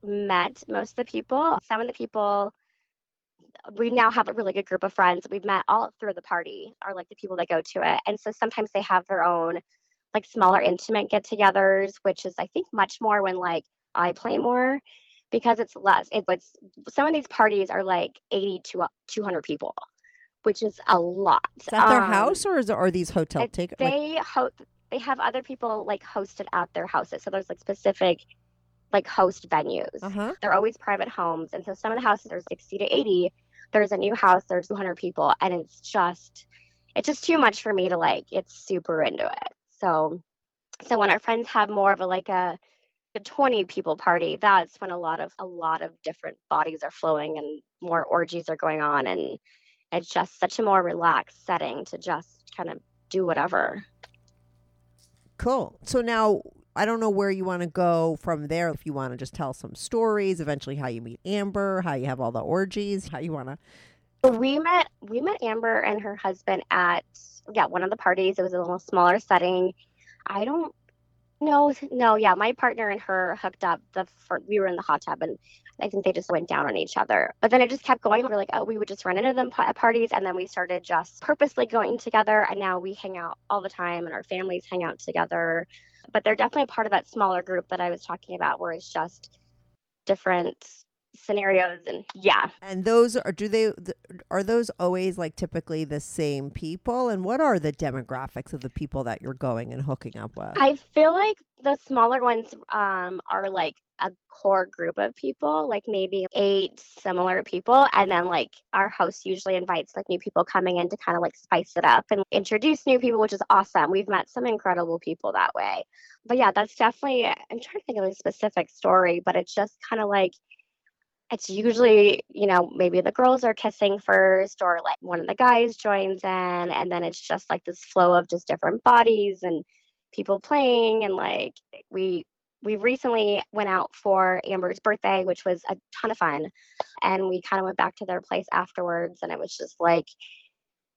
met most of the people. Some of the people we now have a really good group of friends. We've met all through the party are like the people that go to it. And so sometimes they have their own like smaller intimate get-togethers, which is I think much more when like I play more because it's less. It, it's some of these parties are like eighty to two hundred people, which is a lot. Is that their Um, house or is it, are these hotel it- take like, They ho- they have other people like hosted at their houses. So there's like specific like host venues. uh-huh. They're always private homes. And so some of the houses are sixty to eighty. There's a new house, there's two hundred people. And it's just, it's just too much for me to like, it's super into it. So, so when our friends have more of a, like a, a twenty people party, that's when a lot of, a lot of different bodies are flowing and more orgies are going on. And it's just such a more relaxed setting to just kind of do whatever. Cool. So now I don't know where you want to go from there. If you want to just tell some stories, eventually how you meet Amber, how you have all the orgies, how you want to. We met we met Amber and her husband at yeah one of the parties. It was a little smaller setting. I don't know. No, yeah, my partner and her hooked up. The fir- we were in the hot tub, and I think they just went down on each other. But then it just kept going. We were like, oh, we would just run into them pa- at parties, and then we started just purposely going together. And now we hang out all the time, and our families hang out together. But they're definitely part of that smaller group that I was talking about, where it's just different scenarios and yeah. And those are, do they, th- are those always like typically the same people? And what are the demographics of the people that you're going and hooking up with? I feel like the smaller ones um, are like a core group of people, like maybe eight similar people. And then like our host usually invites like new people coming in to kind of like spice it up and introduce new people, which is awesome. We've met some incredible people that way. But yeah, that's definitely, I'm trying to think of a specific story, but it's just kind of like, it's usually, you know, maybe the girls are kissing first or like one of the guys joins in, and then it's just like this flow of just different bodies and people playing. And like we we recently went out for Amber's birthday, which was a ton of fun, and we kind of went back to their place afterwards, and it was just like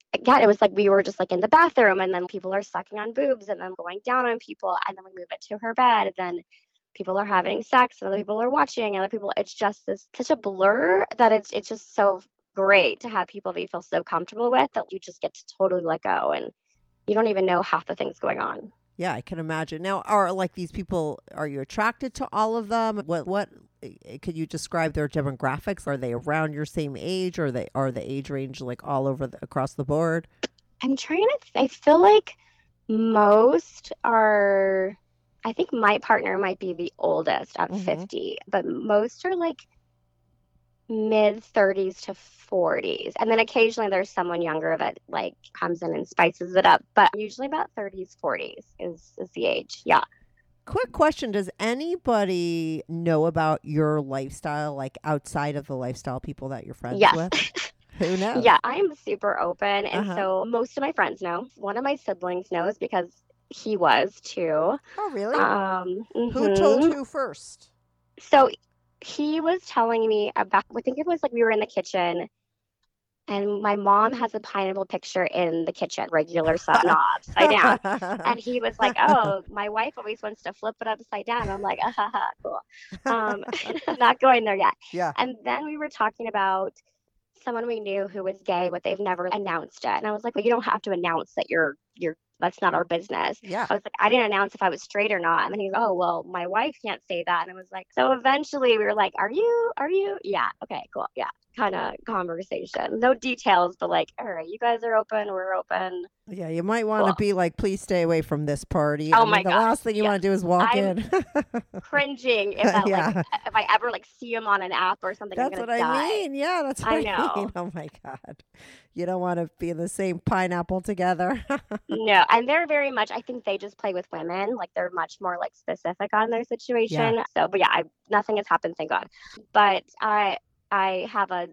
again, it was like we were just like in the bathroom, and then people are sucking on boobs and then going down on people, and then we move it to her bed, and then people are having sex and other people are watching, and other people, it's just this such a blur that it's it's just so great to have people that you feel so comfortable with that you just get to totally let go, and you don't even know half the things going on. Yeah, I can imagine. Now, are like these people, are you attracted to all of them? What, what, could you describe their demographics? Are they around your same age, or are they, are the age range like all over the, across the board? I'm trying to, th- I feel like most are, I think my partner might be the oldest at Mhm. fifty, but most are like mid thirties to forties. And then occasionally there's someone younger that like comes in and spices it up. But usually about thirties, forties is, is the age. Yeah. Quick question. Does anybody know about your lifestyle, like outside of the lifestyle people that you're friends Yes. with? Who knows? Yeah, I'm super open. And Uh-huh. so most of my friends know. One of my siblings knows because he was too. Oh, really? Um, Who mhm. told who first? So he was telling me about, I think it was like we were in the kitchen, and my mom has a pineapple picture in the kitchen, regular size, not upside down. And he was like, "Oh, my wife always wants to flip it upside down." I'm like, "Ah, ha, ha, cool." Um, I'm not going there yet. Yeah. And then we were talking about someone we knew who was gay, but they've never announced it. And I was like, "Well, you don't have to announce that you're you're. That's not our business." Yeah. I was like, I didn't announce if I was straight or not. And then he's, "Oh, well, my wife can't say that." And I was like, so eventually we were like, are you, are you? Yeah. Okay, cool. Yeah. Kind of conversation. No details, but like, all right, you guys are open. We're open. Yeah, you might want to Cool. be like, please stay away from this party. Oh I mean, my the gosh, last thing you yeah. want to do is walk I'm in. Cringing if that, Yeah. like, if I ever like see him on an app or something, That's I'm what gonna I die. mean. Yeah, that's what I I, know. mean. Oh my God. You don't want to be in the same pineapple together. No, and they're very much, I think they just play with women. Like they're much more like specific on their situation. So, but yeah, I, nothing has happened, thank God. But I, I have a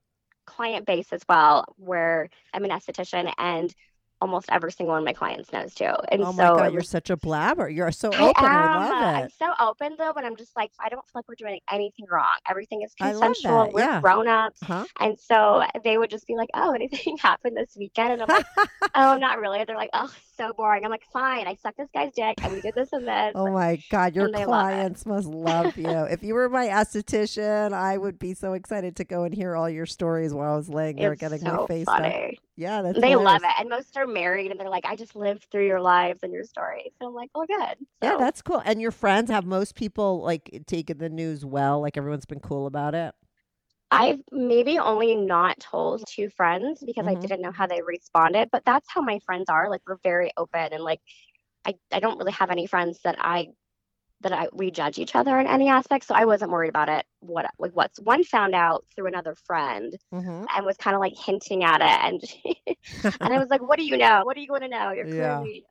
client base as well where I'm an esthetician, and almost every single one of my clients knows too. And Oh so my God, it you're was- such a blabber. You're so I open. am. I love I'm it. so open though, but I'm just like, I don't feel like we're doing anything wrong. Everything is I love consensual. that, We're yeah. grown ups. Huh? And so they would just be like, "Oh, anything happened this weekend?" And I'm like, "Oh, not really." They're like, "Oh, so boring." I'm like, "Fine, I sucked this guy's dick and we did this and this." Oh my God, your And they love it. clients must love you. If you were my esthetician, I would be so excited to go and hear all your stories while I was laying there It's getting so my face done. funny. Yeah, that's They love hilarious. it. And most are married and they're like, "I just lived through your lives and your stories." So I'm like, "Well, good." Yeah, So, that's cool. And your friends, have most people like taken the news well? Like everyone's been cool about it? I've maybe only not told two friends because I Mhm. didn't know how they responded, but that's how my friends are. Like we're very open, and like I, I don't really have any friends that I that I we judge each other in any aspect. So I wasn't worried about it. What like what's one found out through another friend Mm-hmm. and was kind of like hinting at it, and she, and I was like, "What do you know? What do you want to know? You're Yeah. clearly."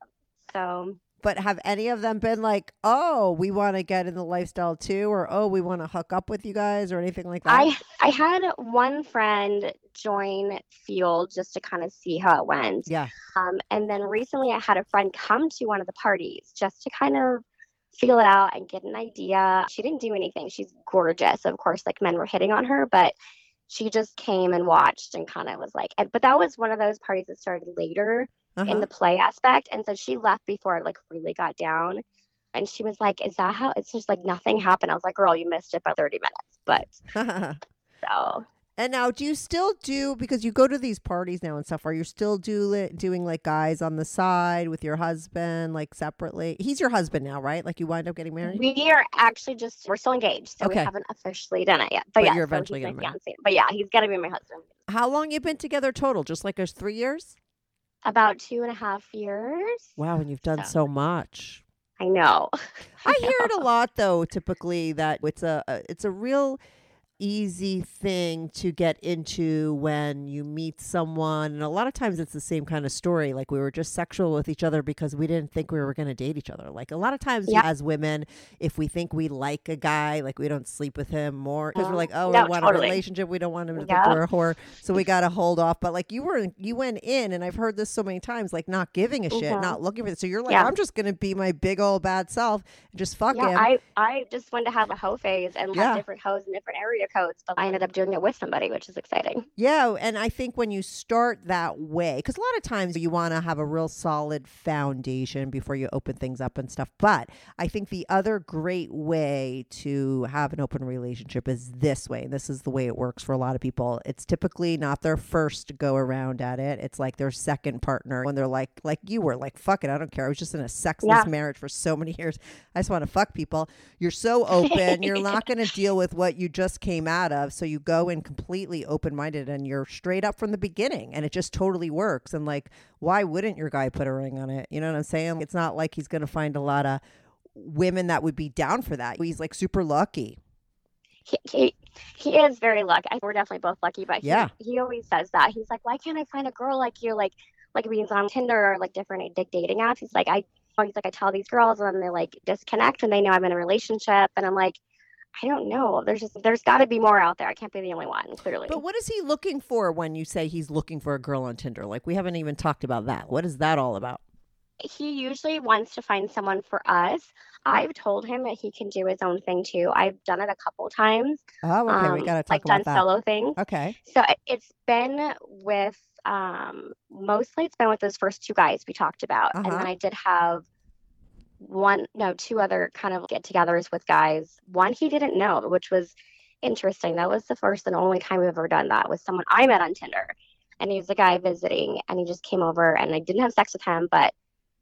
So But have any of them been like, oh, we want to get in the lifestyle too, or oh, we want to hook up with you guys, or anything like that? I I had one friend join Field just to kind of see how it went. Yeah. Um, and then recently I had a friend come to one of the parties just to kind of feel it out and get an idea. She didn't do anything. She's gorgeous. Of course, like men were hitting on her, but she just came and watched and kind of was like, and, but that was one of those parties that started later Uh-huh. in the play aspect. And so she left before it like really got down. And she was like, "Is that how?" It's just like nothing happened. I was like, "Girl, you missed it by thirty minutes." But so And now, do you still do, because you go to these parties now and stuff, are you still do it, doing like guys on the side with your husband, like separately? He's your husband now, right? Like you wind up getting married? we are actually just, we're still engaged. So Okay. we haven't officially done it yet. But But, yeah, you're so eventually he's my getting married. fiance. But yeah, he's going to be my husband. How long you been together total? Just like us three years? About two and a half years. Wow, and you've done So- so much. I know. I hear it a lot though, typically, that it's a, a it's a real easy thing to get into when you meet someone, and a lot of times it's the same kind of story, like we were just sexual with each other because we didn't think we were going to date each other. Like a lot of times Yeah. as women, if we think we like a guy, like we don't sleep with him more because we're like, oh, No, we want totally. a relationship, we don't want him to Yeah. think we're a whore, so we got to hold off. But like you were you went in, and I've heard this so many times, like not giving a shit, Mhm. not looking for it, so you're like, Yeah. I'm just going to be my big old bad self and just fuck Yeah, him. I, I just wanted to have a hoe phase and Yeah. have different hoes in different area coats, but I ended up doing it with somebody, which is exciting. Yeah. And I think when you start that way, because a lot of times you want to have a real solid foundation before you open things up and stuff. But I think the other great way to have an open relationship is this way. And this is the way it works for a lot of people. It's typically not their first go around at it. It's like their second partner when they're like, like you were like, fuck it, I don't care. I was just in a sexless Yeah. marriage for so many years. I just want to fuck people. You're so open. You're not going to deal with what you just came out of. So you go in completely open-minded and you're straight up from the beginning and it just totally works. And like, why wouldn't your guy put a ring on it? You know what I'm saying? It's not like he's going to find a lot of women that would be down for that. He's like super lucky. He, he, he is very lucky. I, we're definitely both lucky, but he, Yeah. he always says that. He's like, why can't I find a girl like you? Like, like being on Tinder or like different d- dating apps. He's like, I, he's like, I tell these girls and they like disconnect when they know I'm in a relationship. And I'm like, I don't know. There's just, there's got to be more out there. I can't be the only one, clearly. But what is he looking for when you say he's looking for a girl on Tinder? Like, we haven't even talked about that. What is that all about? He usually wants to find someone for us. I've told him that he can do his own thing too. I've done it a couple times. Oh, okay. um, we got to talk like about done that. solo things. Okay. So it- it's been with um mostly it's been with those first two guys we talked about. And Uh-huh. then I did have one no two other kind of get-togethers with guys. One he didn't know, which was interesting. That was the first and only time we've ever done that with someone I met on Tinder. And he was a guy visiting and he just came over and I didn't have sex with him, but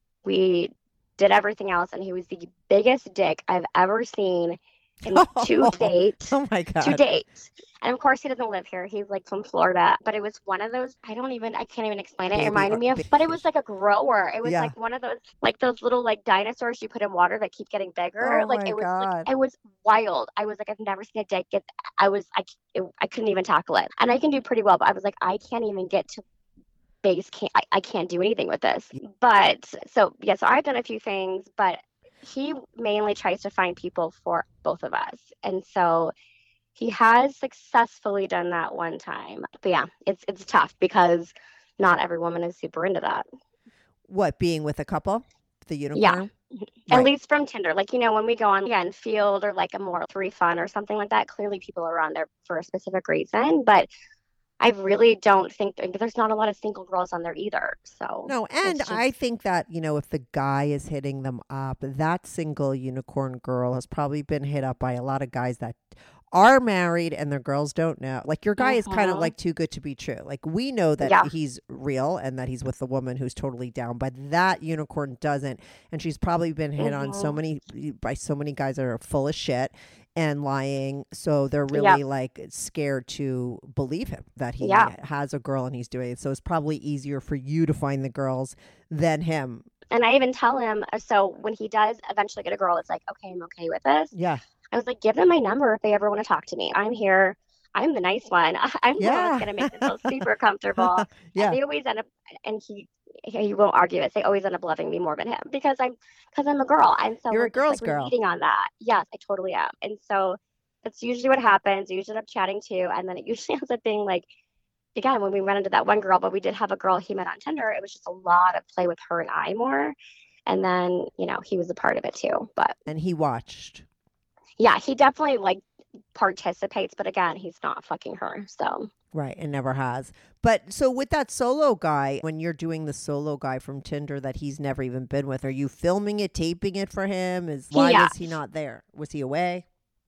we did everything else and he was the biggest dick I've ever seen in two dates. Oh my God. To date. And of course he doesn't live here. He's like from Florida. But it was one of those, I don't even I can't even explain it. Baby It reminded or- me of baby but it was like a grower. It was Yeah. like one of those like those little like dinosaurs you put in water that keep getting bigger. Oh like my it was God. like it was wild. I was like, I've never seen a dick get I was I it, I couldn't even tackle it. And I can do pretty well, but I was like, I can't even get to base can't I, I can't do anything with this. But so yeah, so I've done a few things, but he mainly tries to find people for both of us. And so he has successfully done that one time. But yeah, it's it's tough because not every woman is super into that. What, being with a couple? The unicorn? At Right. least from Tinder. Like, you know, when we go on again field or like a more free fun or something like that, clearly people are on there for a specific reason. But I really don't think there's not a lot of single girls on there either. So No, and just- I think that, you know, if the guy is hitting them up, that single unicorn girl has probably been hit up by a lot of guys that are married and their girls don't know. Like your guy is kind of Mhm. like too good to be true. Like we know that Yeah. he's real and that he's with a woman who's totally down, but that unicorn doesn't. And she's probably been hit on so Mhm. many by so many guys that are full of shit and lying. So they're Yep. really like scared to believe him that he Yeah. has a girl and he's doing it. So it's probably easier for you to find the girls than him. And I even tell him, uh, so when he does eventually get a girl, it's like, okay, I'm okay with this. Yeah. I was like, give them my number if they ever want to talk to me. I'm here. I'm the nice one. I'm the one Yeah. that's going to make them feel super comfortable. Yeah. And they always end up, and he, he won't argue it. They always end up loving me more than him because I'm, because I'm a girl. And so You're a we're just, girl's like, we're girl. meeting on that. Yes, I totally am. And so that's usually what happens. We usually end up chatting too. And then it usually ends up being like, again, when we run into that one girl, but we did have a girl he met on Tinder, it was just a lot of play with her and I more. And then, you know, he was a part of it too. But And he watched. yeah, he definitely like participates, but again, he's not fucking her. So Right, and never has. But so with that solo guy, when you're doing the solo guy from Tinder that he's never even been with, are you filming it, taping it for him? Is why Yeah. was he not there? Was he away?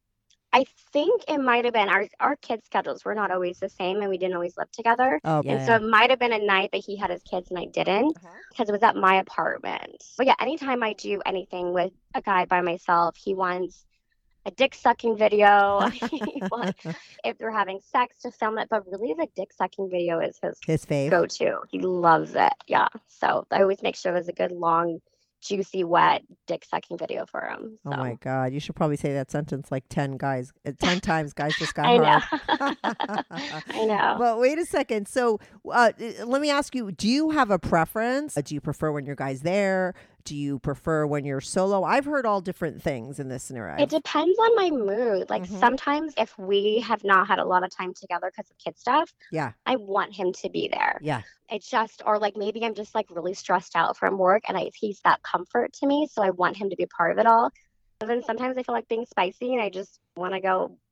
I think it might have been our our kids' schedules were not always the same, and we didn't always live together. Oh, And yeah. so it might have been a night that he had his kids and I didn't Uh-huh. because it was at my apartment. But yeah, anytime I do anything with a guy by myself, he wants a dick sucking video. He wants- if they're having sex to film it, but really the dick sucking video is his His fave. go to. He loves it. Yeah. So I always make sure there's a good long, juicy, wet dick sucking video for him. So. Oh my God! You should probably say that sentence like ten guys, uh, ten times. Guys just got I know. hard. I know. But wait a second. So uh, uh, let me ask you: do you have a preference? Uh, Do you prefer when your guy's there? Do you prefer when you're solo? I've heard all different things in this scenario. It depends on my mood. Like Mhm. sometimes if we have not had a lot of time together because of kid stuff, Yeah. I want him to be there. Yeah. It's just, or like maybe I'm just like really stressed out from work and I, he's that comfort to me. So I want him to be a part of it all. And then sometimes I feel like being spicy and I just want to go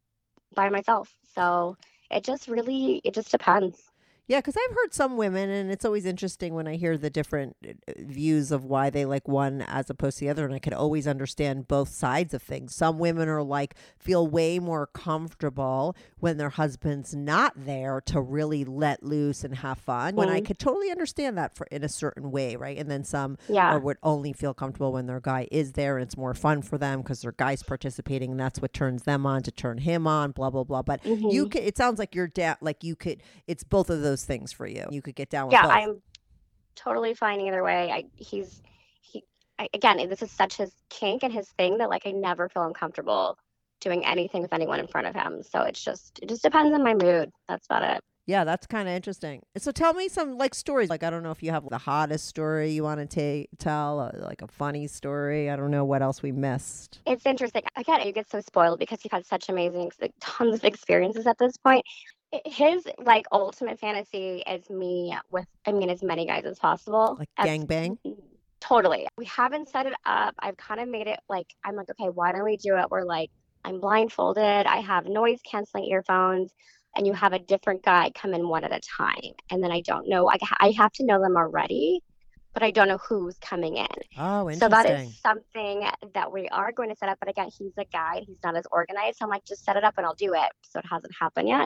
by myself. So it just really, it just depends. Yeah, because I've heard some women, and it's always interesting when I hear the different uh, views of why they like one as opposed to the other, and I could always understand both sides of things. Some women are like, feel way more comfortable when their husband's not there to really let loose and have fun, when I Mhm. could totally understand that for in a certain way, right? And then some Yeah. or would only feel comfortable when their guy is there, and it's more fun for them because their guy's participating, and that's what turns them on to turn him on, blah, blah, blah. But you Mhm. could, it sounds like you're da- like you could, it's both of those things for you. You could get down with Yeah, both. I'm totally fine either way. I he's he I, again, this is such his kink and his thing that like I never feel uncomfortable doing anything with anyone in front of him. So it's just it just depends on my mood. That's about it. Yeah, that's kind of interesting. So tell me some like stories. Like, I don't know if you have the hottest story you want to ta- tell, uh, like a funny story. I don't know what else we missed. It's interesting. Again, you get so spoiled because you've had such amazing, like, tons of experiences at this point. I- His like ultimate fantasy is me with, I mean, as many guys as possible. Like As- gangbang? Totally. We haven't set it up. I've kind of made it like, I'm like, okay, why don't we do it? We're like, I'm blindfolded. I have noise canceling earphones, and you have a different guy come in one at a time. And then I don't know, I, I have to know them already, but I don't know who's coming in. Oh, interesting. So that is something that we are going to set up. But again, he's a guy. He's not as organized. So I'm like, just set it up and I'll do it. So it hasn't happened yet.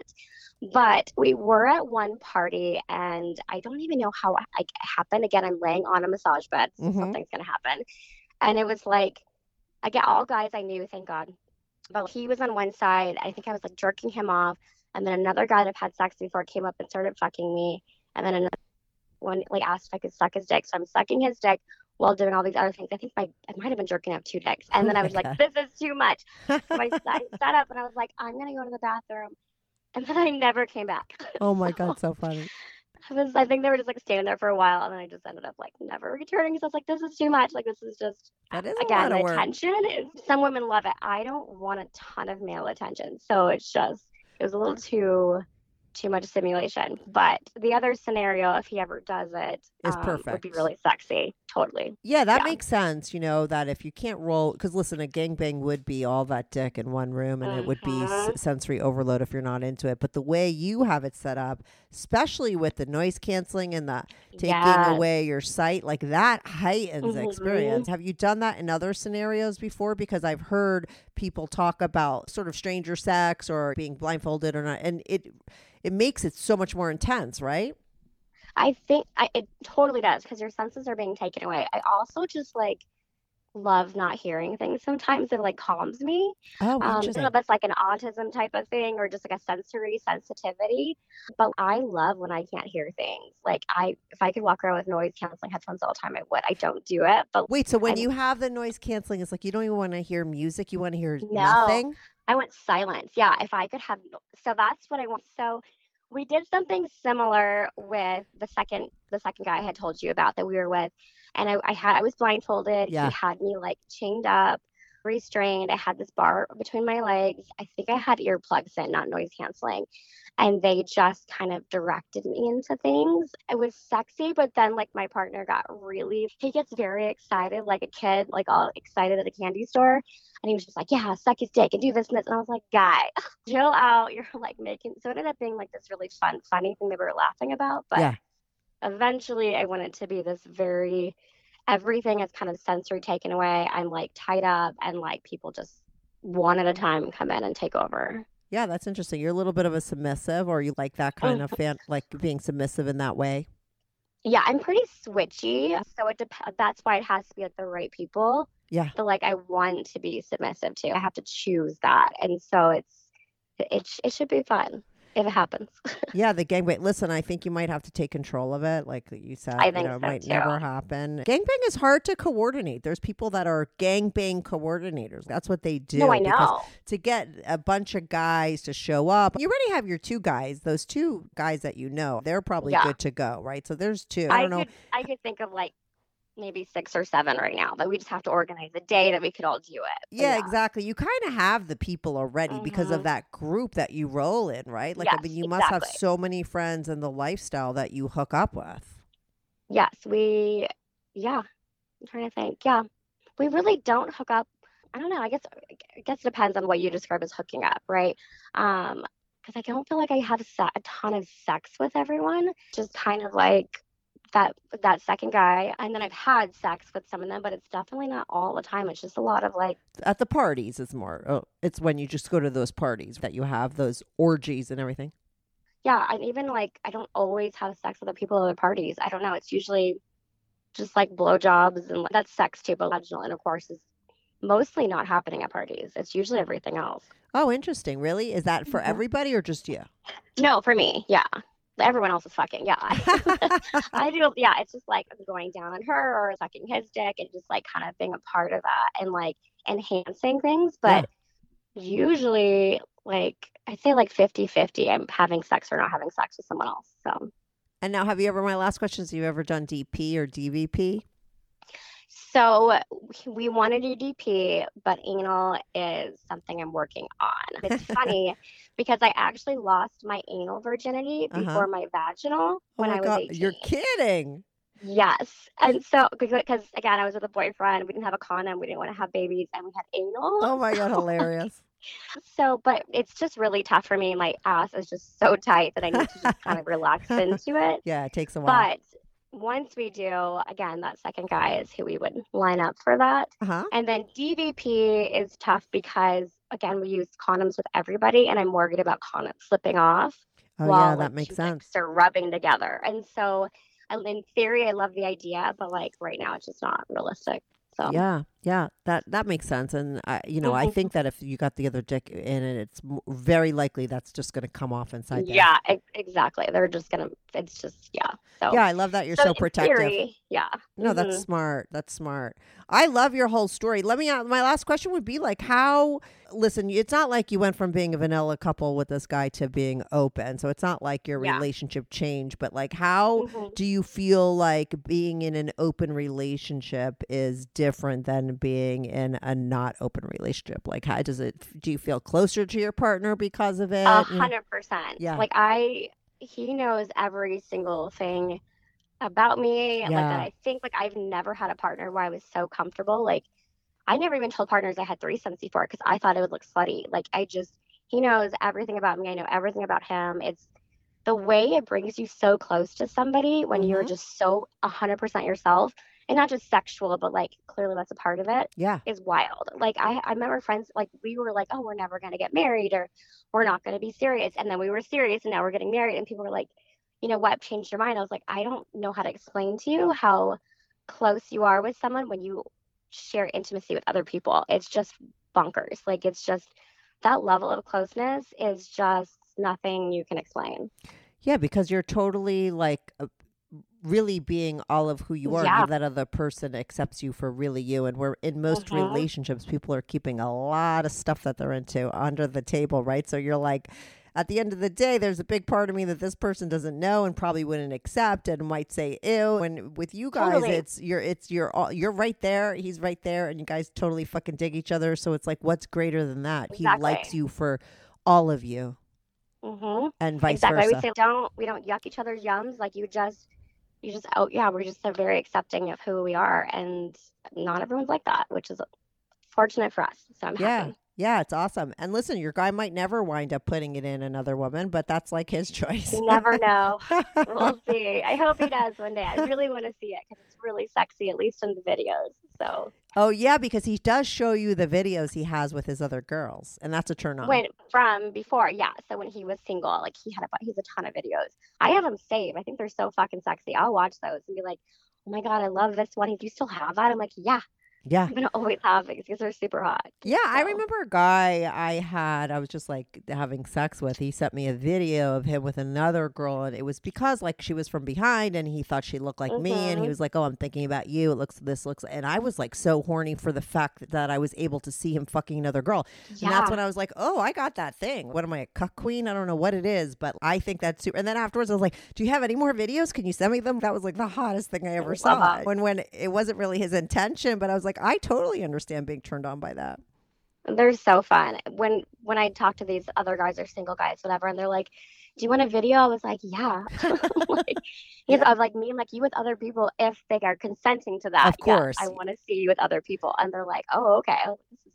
But we were at one party, and I don't even know how it happened. Again, I'm laying on a massage bed. So Mhm. something's going to happen. And it was like, again, all guys I knew, thank God. But he was on one side. I think I was like jerking him off. And then another guy that I've had sex before came up and started fucking me. And then another one like asked if I could suck his dick. So I'm sucking his dick while doing all these other things. I think my I might have been jerking off two dicks. And Oh then I my was like, God. this is too much. So I, I sat up and I was like, I'm gonna go to the bathroom. And then I never came back. Oh my So God, so funny. I was I think they were just like standing there for a while, and then I just ended up like never returning. So I was like, this is too much. Like this is just That is a again lot of the work. attention is some women love it. I don't want a ton of male attention. So it's just it was a little too too much stimulation. But the other scenario, if he ever does it, Is um, would be perfect. really sexy. Totally. Yeah, that Yeah. makes sense. You know, that if you can't roll, because listen, a gangbang would be all that dick in one room, and it would be s- Mhm. sensory overload if you're not into it. But the way you have it set up, especially with the noise canceling and the taking Yes. away your sight, like that heightens the Mhm. experience. Have you done that in other scenarios before? Because I've heard people talk about sort of stranger sex or being blindfolded or not, and it it makes it so much more intense, right? I think I, it totally does because your senses are being taken away. I also just like love not hearing things sometimes. It like calms me. Oh, Um, I don't know interesting. if that's like an autism type of thing or just like a sensory sensitivity. But I love when I can't hear things. Like I, if I could walk around with noise canceling headphones all the time, I would. I don't do it, but Wait, so when I'm- you have the noise canceling, it's like you don't even want to hear music. You want to hear No. nothing. I want silence. Yeah, if I could have, so that's what I want. So we did something similar with the second, the second guy I had told you about that we were with, and I, I had, I was blindfolded. Yeah. He had me like chained up, restrained. I had this bar between my legs. I think I had earplugs in, not noise canceling, and they just kind of directed me into things. It was sexy, but then like my partner got really, he gets very excited, like a kid, like all excited at a candy store. And he was just like, yeah, suck his dick and do this and this. And I was like, guy, chill out. You're like making, so it ended up being like this really fun, funny thing that we were laughing about. But Yeah. eventually I want it to be this very, everything is kind of sensory taken away. I'm like tied up and like people just one at a time come in and take over. Yeah, that's interesting. You're a little bit of a submissive, or you like that kind of fan, like being submissive in that way. Yeah, I'm pretty switchy. So it dep- that's why it has to be at the right people. Yeah. So like I want to be submissive to. I have to choose that. And so it's it sh- it should be fun if it happens. Yeah, the gangbang. Listen, I think you might have to take control of it. Like you said, I you think know, it so, might too. never happen. Gangbang is hard to coordinate. There's people that are gangbang coordinators. That's what they do. No, I because know. to get a bunch of guys to show up, you already have your two guys. Those two guys that you know, they're probably Yeah. good to go, right? So there's two. I I don't know. could I could think of like maybe six or seven right now, but we just have to organize a day that we could all do it. But Yeah, exactly. You kind of have the people already because of Mhm. that group that you roll in, right? Like, I Yes, mean, you must have exactly. so many friends and the lifestyle that you hook up with. Yes, we, yeah, I'm trying to think. Yeah, we really don't hook up I don't know. I guess I guess it depends on what you describe as hooking up, right? Um, because I don't feel like I have se- a ton of sex with everyone. Just kind of like that that second guy, and then I've had sex with some of them, but it's definitely not all the time. It's just a lot of like At the parties, it's more. Oh, it's when you just go to those parties that you have those orgies and everything. yeah, and even like I don't always have sex with other people at other parties. I don't know. It's usually just like blowjobs and that's sex too, but vaginal intercourse is mostly not happening at parties. It's usually everything else. Oh, interesting. Really? Is that for Mhm. everybody or just you? No, for me, yeah. Everyone else is fucking, yeah. I do, yeah. It's just like going down on her or sucking his dick and just like kind of being a part of that and like enhancing things. But usually, like, I'd say like fifty-fifty, I'm having sex or not having sex with someone else. So, And now, have you ever, my last question is, have you ever done D P or D V P? so we want to do D P, but anal is something I'm working on. It's funny because I actually lost my anal virginity Uh-huh. before my vaginal Oh when my I was God, eighteen. you're kidding. Yes. And so, because again, I was with a boyfriend, we didn't have a condom, we didn't want to have babies, and we had anal. Oh my God, hilarious. So, but it's just really tough for me. My ass is just so tight that I need to just kind of relax into it. Yeah, it takes a while. But once we do, again, that second guy is who we would line up for that. Uh-huh. And then D V P is tough because, again, we use condoms with everybody, and I'm worried about condoms slipping off Oh while yeah, that like, makes two sense. dicks are rubbing together. And so, I- in theory, I love the idea, but like right now, it's just not realistic. So Yeah, yeah, that that makes sense. And I, you know, I Mhm. think that if you got the other dick in it, it's m- very likely that's just going to come off inside there. yeah, e- exactly. They're just gonna. It's just yeah. So Yeah, I love that you're so so, in protective. theory, yeah. No, that's Mhm. smart. That's smart. I love your whole story. Let me, uh, my last question would be like, how, listen, it's not like you went from being a vanilla couple with this guy to being open. So it's not like your Yeah. relationship changed, but like, how Mhm. do you feel like being in an open relationship is different than being in a not open relationship? Like, how does it, do you feel closer to your partner because of it? A You know? hundred percent. Yeah. Like I, he knows every single thing about me. Like Yeah. that I think like I've never had a partner where I was so comfortable. Like I never even told partners I had threesomes before because I thought it would look slutty. Like I just, he knows everything about me. I know everything about him. It's the way it brings you so close to somebody when you're Mhm. just so a hundred percent yourself, and not just sexual, but like clearly that's a part of it. Yeah. Is wild. Like I, I remember friends like we were like, oh, we're never gonna get married or we're not gonna be serious, and then we were serious, and now we're getting married, and people were like, you know what changed your mind? I was like, I don't know how to explain to you how close you are with someone when you share intimacy with other people. It's just bonkers. Like it's just that level of closeness is just nothing you can explain. Yeah, because you're totally like uh, really being all of who you are. Yeah. You, that other person accepts you for really you. And we're in most Mhm. relationships, people are keeping a lot of stuff that they're into under the table, right? So you're like, at the end of the day, there's a big part of me that this person doesn't know and probably wouldn't accept and might say ew. And with you guys, Totally. it's you're it's you're all you're right there, he's right there, and you guys totally fucking dig each other. So it's like, what's greater than that? He Exactly. likes you for all of you, Mm-hmm. and vice Exactly. versa. We say don't we don't yuck each other's yums. Like you just you just oh yeah, we're just so very accepting of who we are, and not everyone's like that, which is fortunate for us. So I'm Yeah. happy. Yeah, it's awesome. And listen, your guy might never wind up putting it in another woman, but that's like his choice. You never know. We'll see. I hope he does one day. I really want to see it because it's really sexy, at least in the videos. So Oh, yeah, because he does show you the videos he has with his other girls, and that's a turn on. when from before, yeah. So when he was single, like he had a bu- he's a ton of videos. I have them saved. I think they're so fucking sexy. I'll watch those and be like, oh my god, I love this one. Do you still have that? I'm like, yeah, Yeah. I'm gonna always have it because they're super hot. Yeah, I So- remember a guy I had, I was just like having sex with. He sent me a video of him with another girl, and it was because like she was from behind and he thought she looked like me. And he Mhm. was like, oh, I'm thinking about you. It looks, this looks, and I was like so horny for the fact that I was able to see him fucking another girl. Yeah. And that's when I was like, oh, I got that thing. What am I, a cuck queen? I don't know what it is, but I think that's super. And then afterwards, I was like, do you have any more videos? Can you send me them? That was like the hottest thing I ever love saw. that. When when it wasn't really his intention, but I was like, I totally understand being turned on by that. They're so fun. When when I talk to these other guys or single guys, whatever, and they're like, "Do you want a video?" I was like, "Yeah." like, yeah. I was like, "Me and like you with other people if they are consenting to that." Of course. Yeah, I want to see you with other people, and they're like, "Oh, okay." I was like, this is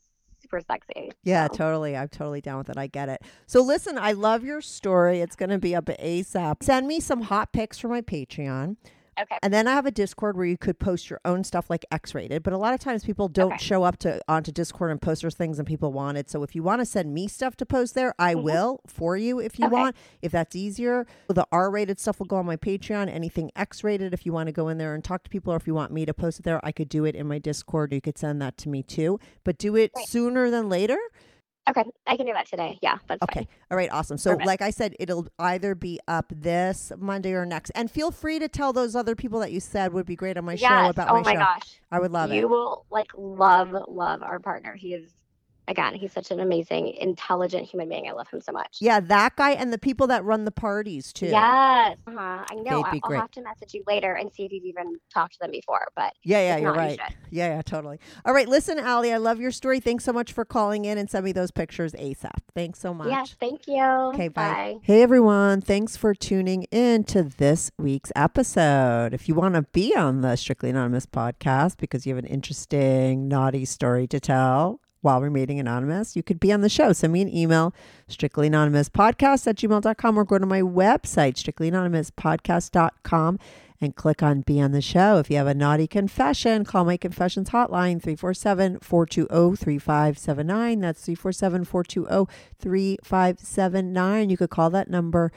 super sexy. Yeah, so. totally. I'm totally down with it. I get it. So listen, I love your story. It's going to be up ASAP. Send me some hot pics for my Patreon. Okay. And then I have a Discord where you could post your own stuff like X-rated. But a lot of times people don't Okay. show up to onto Discord and post those things and people want it. So if you want to send me stuff to post there, I Mhm. will for you if you Okay. want, if that's easier. The R-rated stuff will go on my Patreon. Anything X-rated, if you want to go in there and talk to people or if you want me to post it there, I could do it in my Discord. You could send that to me too. But do it Great. sooner than later. Okay. I can do that today. Yeah, that's Okay. fine. All right. Awesome. So Perfect. like I said, it'll either be up this Monday or next. And feel free to tell those other people that you said would be great on my show Yes. about Oh my, my show. gosh. I would love you it. will like love, love our partner. He is, again, he's such an amazing, intelligent human being. I love him so much. Yeah, that guy and the people that run the parties too. Yes. Uh-huh. I know. They'd I- be I'll great. have to message you later and see if you've even talked to them before. But Yeah, yeah, if you're not, you right. should. Yeah, yeah, totally. All right, listen, Allie, I love your story. Thanks so much for calling in and send me those pictures ASAP. Thanks so much. Yes. Thank you. Okay, bye. Hey, everyone. Thanks for tuning in to this week's episode. If you want to be on the Strictly Anonymous podcast because you have an interesting, naughty story to tell while remaining anonymous, you could be on the show. Send me an email, strictlyanonymouspodcast at gmail dot com, or go to my website, strictly anonymous podcast dot com, and click on Be on the Show. If you have a naughty confession, call my confessions hotline, three four seven, four two zero, three five seven nine. That's three four seven, four two zero, three five seven nine. You could call that number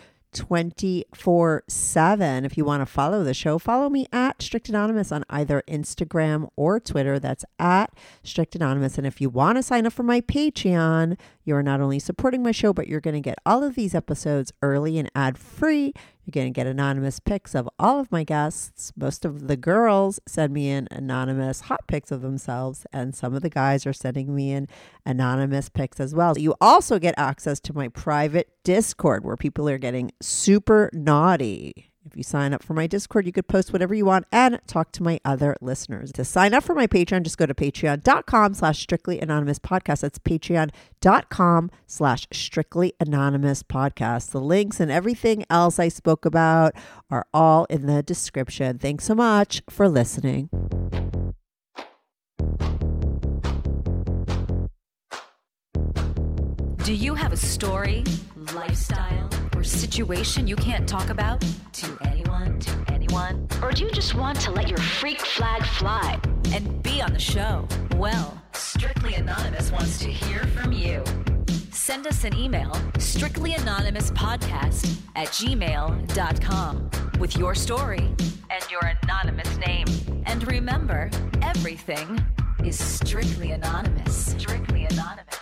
twenty-four seven. If you want to follow the show, follow me at Strict Anonymous on either Instagram or Twitter. That's at Strict Anonymous. And if you want to sign up for my Patreon, you're not only supporting my show, but you're going to get all of these episodes early and ad free. You're going to get anonymous pics of all of my guests. Most of the girls send me in anonymous hot pics of themselves, and some of the guys are sending me in anonymous pics as well. You also get access to my private Discord where people are getting super naughty. If you sign up for my Discord, you could post whatever you want and talk to my other listeners. To sign up for my Patreon, just go to patreon.com slash strictly anonymous podcast. That's patreon.com slash strictly anonymous podcast. The links and everything else I spoke about are all in the description. Thanks so much for listening. Do you have a story, lifestyle, or situation you can't talk about to anyone, to anyone? Or do you just want to let your freak flag fly? And be on the show? Well, Strictly Anonymous wants to hear from you. Send us an email, strictlyanonymouspodcast at gmail dot com, with your story and your anonymous name. And remember, everything is strictly anonymous. Strictly Anonymous.